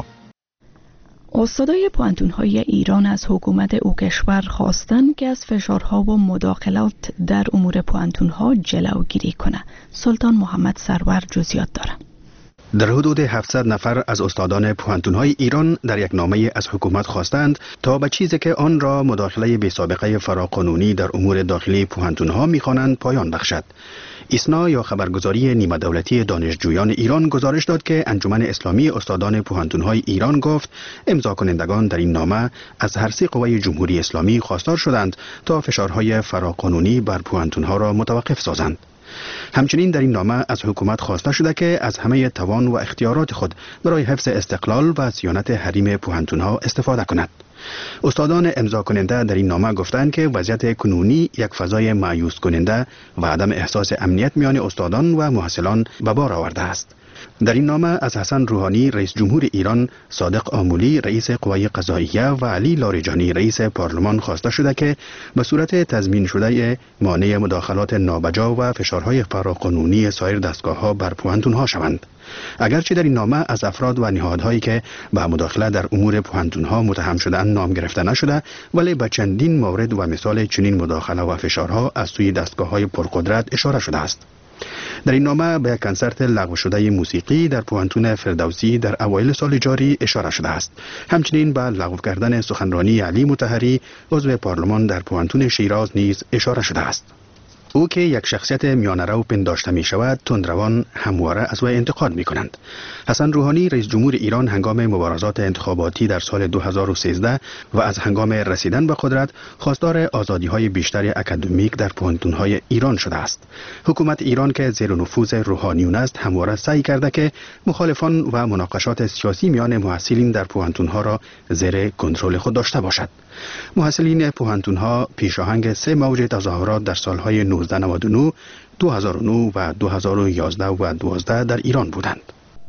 استادای پوهنتون‌های ایران از حکومت او کشور خواستند که از فشارها و مداخلات در امور پوهنتون‌ها جلوگیری کنه. سلطان محمد سرور جزئیات دارد. در حدود هفتصد نفر از استادان پوهنتون‌های ایران در یک نامه از حکومت خواستند تا به چیزی که آن را مداخله بی سابقه فراقانونی در امور داخلی پوهنتون‌ها می‌خوانند پایان بخشد. ایسنا یا خبرگزاری نیمه دولتی دانشجویان ایران گزارش داد که انجمن اسلامی استادان پوهنتون‌های ایران گفت امضا کنندگان در این نامه از هر سه قوه جمهوری اسلامی خواستار شدند تا فشارهای فراقانونی بر پوهنتون‌ها را متوقف سازند. همچنین در این نامه از حکومت خواسته شده که از همه توان و اختیارات خود برای حفظ استقلال و صیانت حریم پوهنتون‌ها استفاده کند. استادان امضا کننده در این نامه گفتند که وضعیت کنونی یک فضای مایوس کننده و عدم احساس امنیت میان استادان و محصلان به بار آورده است. در این نامه از حسن روحانی رئیس جمهور ایران، صادق آمولی رئیس قوه قضاییه و علی لاریجانی رئیس پارلمان خواسته شده که به صورت تضمین شده مانع مداخلات نابجا و فشارهای فراقانونی سایر دستگاه‌ها بر پوهنتون‌ها شوند. اگرچه در این نامه از افراد و نهادهایی که به مداخله در امور پوهنتون‌ها متهم شده‌اند نام گرفته نشده، ولی به چندین مورد و مثال چنین مداخله و فشارها از سوی دستگاه‌های پرقدرت اشاره شده است. در این نامه به کنسرت لغو شده موسیقی در پوهنتون فردوسی در اوایل سال جاری اشاره شده است. همچنین به لغو کردن سخنرانی علی مطهری عضو پارلمان در پوهنتون شیراز نیز اشاره شده است. او که یک شخصیت میانه‌رو پنداشته می شود، تندروان همواره از وی انتقاد می کنند. حسن روحانی رئیس جمهور ایران هنگام مبارزات انتخاباتی در سال دو هزار و سیزده و از هنگام رسیدن به قدرت خواستار آزادی‌های بیشتر اکادمیک در پوهنتون‌های ایران شده است. حکومت ایران که زیر نفوذ روحانیون است، همواره سعی کرده که مخالفان و مناقشات سیاسی میان محصلین در پوهنتون‌ها را زیر کنترل خود داشته باشد. محصلین پوهنتون‌ها پیشاهنگ سه موج تظاهرات در سالهای نوزده نود و نه، دو هزار و نه و دو هزار و یازده و دوازده در ایران بودند.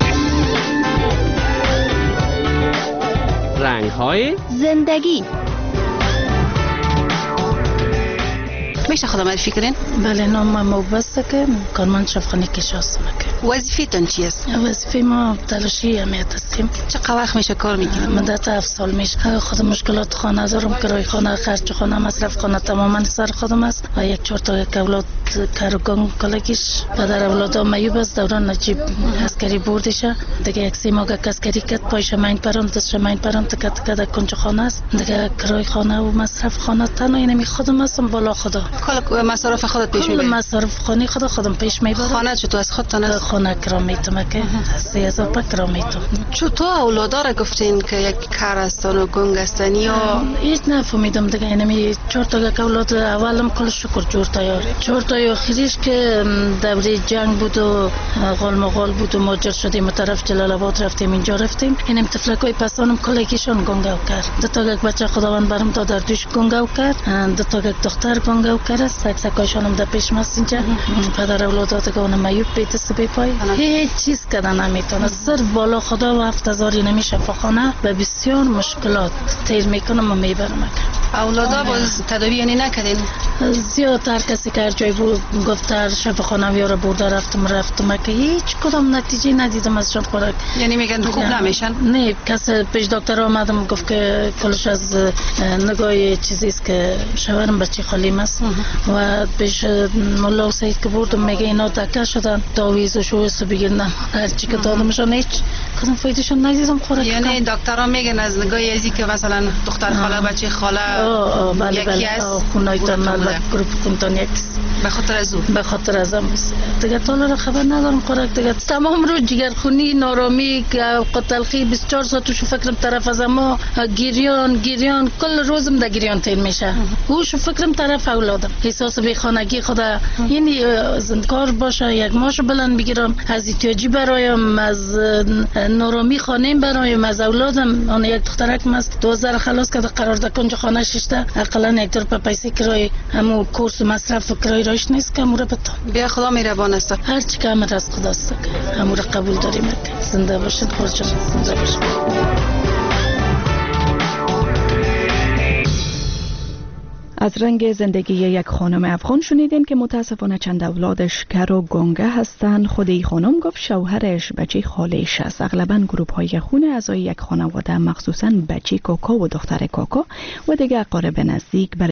رنگ‌های زندگی. میشه خودم معرفی کنین؟ بله، نام موبسته که کارمند شفاخانه کشاست که. وظیفتون چی است؟ وظیفه ما تلاشی امنیت هستیم. چه وقت میشه کار میکنیم؟ مدت هفت سال میشه. خود مشکلات خانه دارم، کرایه خانه، خرج خانه، مصرف خانه تماما سر خودم است و یک چهار تا یک اولاد کارگان کلگیش پدر اولاد میوب است. دوران نجیب عسکری بردشه دیگه، یک سه ماه عسکری کت پایش ماین پران دست ماین پران تکت کد کنج خانه است دیگه. کرایه خانه و مصرف خانه تنها اینمی خودم هستم، بالا خدا کل مصارف خودت پیش میبری؟ کل مصارف خانه خود خودم پیش میبرم. خانه چطور از خودتان است؟ خانه کرا میتم که سه هزار پا کرا میتم. چطور اولادا را گفتین که یک کار هستن و گنگ هستن یا هیچ نفهمیدم دیگه. اینمی چهار تا که اولاد اولم کل شکر جور تیار، چهار تا آخریش که دوره جنگ بود و غال مغال بود و ماجر شدیم طرف جلال آباد رفتیم اینجا رفتیم. اینم طفلکای پسانم کلگیشون گنگاو کرد. دو تا یک بچه خداوند برام داد در دوش گنگاو کرد، دو تا یک دختر گنگاو کرد. سک سکایشانم در پیش ماست اینجا. پدر اولادات که اونم میوب بیت سبی پای هیچ چیز کردن نمیتونه. صرف بالا خدا و هفت هزاری نمیشه فخانه و بسیار مشکلات تیر میکنم و میبرم. اولادا باز تداوی یعنی نکردین؟ زیاد هر کسی که هر جای بود گفت هر شفاخانه ویاره برده رفتم رفتم که هیچ کدام نتیجه ندیدم ازشان خوراک. یعنی میگن خوب نمیشن؟ نه، کسی پیش دکتر آمدم گفت که کلش از نگاه چیزیست که شوهرم بچه خالیم است و پیش ملا سید که بردم میگه اینا دکه شدن داویز و شویست بگیرنم هرچی که دادمشان هیچ کدام فایدهشون ندیدم خوراک. یعنی دکترها میگن از نگاه ازی که مثلا دختر خاله بچه خاله یکی است خونایتان من گروپ کنتان یک به خاطر از او به خاطر از هم دیگه تا را خبر ندارم خوراک دیگه تمام روز جگرخونی نارامی قتلخی بیست و چهار ساعت شو فکرم طرف از ما گریان گریان کل روزم در گریان تین میشه او شو فکرم طرف اولادم احساس بی خانگی خدا یعنی زندکار باشه یک ماشو بلند بگیرم از احتیاجی برایم از نارامی خانم برایم از اولادم آن یک دخترک مست دوازده خلاص کرده قرار ده کنج خانه ششته اقلا یک دور په پیسې کرای همو کورس مصرف و کرای راش نیست که امور بتون بیا خدا مهربان است هر چی که امر از خداست امور قبول داریم زنده باشید خودشون زنده باشید. از رنگ زندگی یک خانم افغان شنیدین که متاسفانه چند اولادش کر و گنگه هستند. خود این خانم گفت شوهرش بچه خالش است. اغلبا گروپ های خونه اعضای یک خانواده مخصوصا بچه کوکا و دختر کوکا و دیگه اقارب نزدیک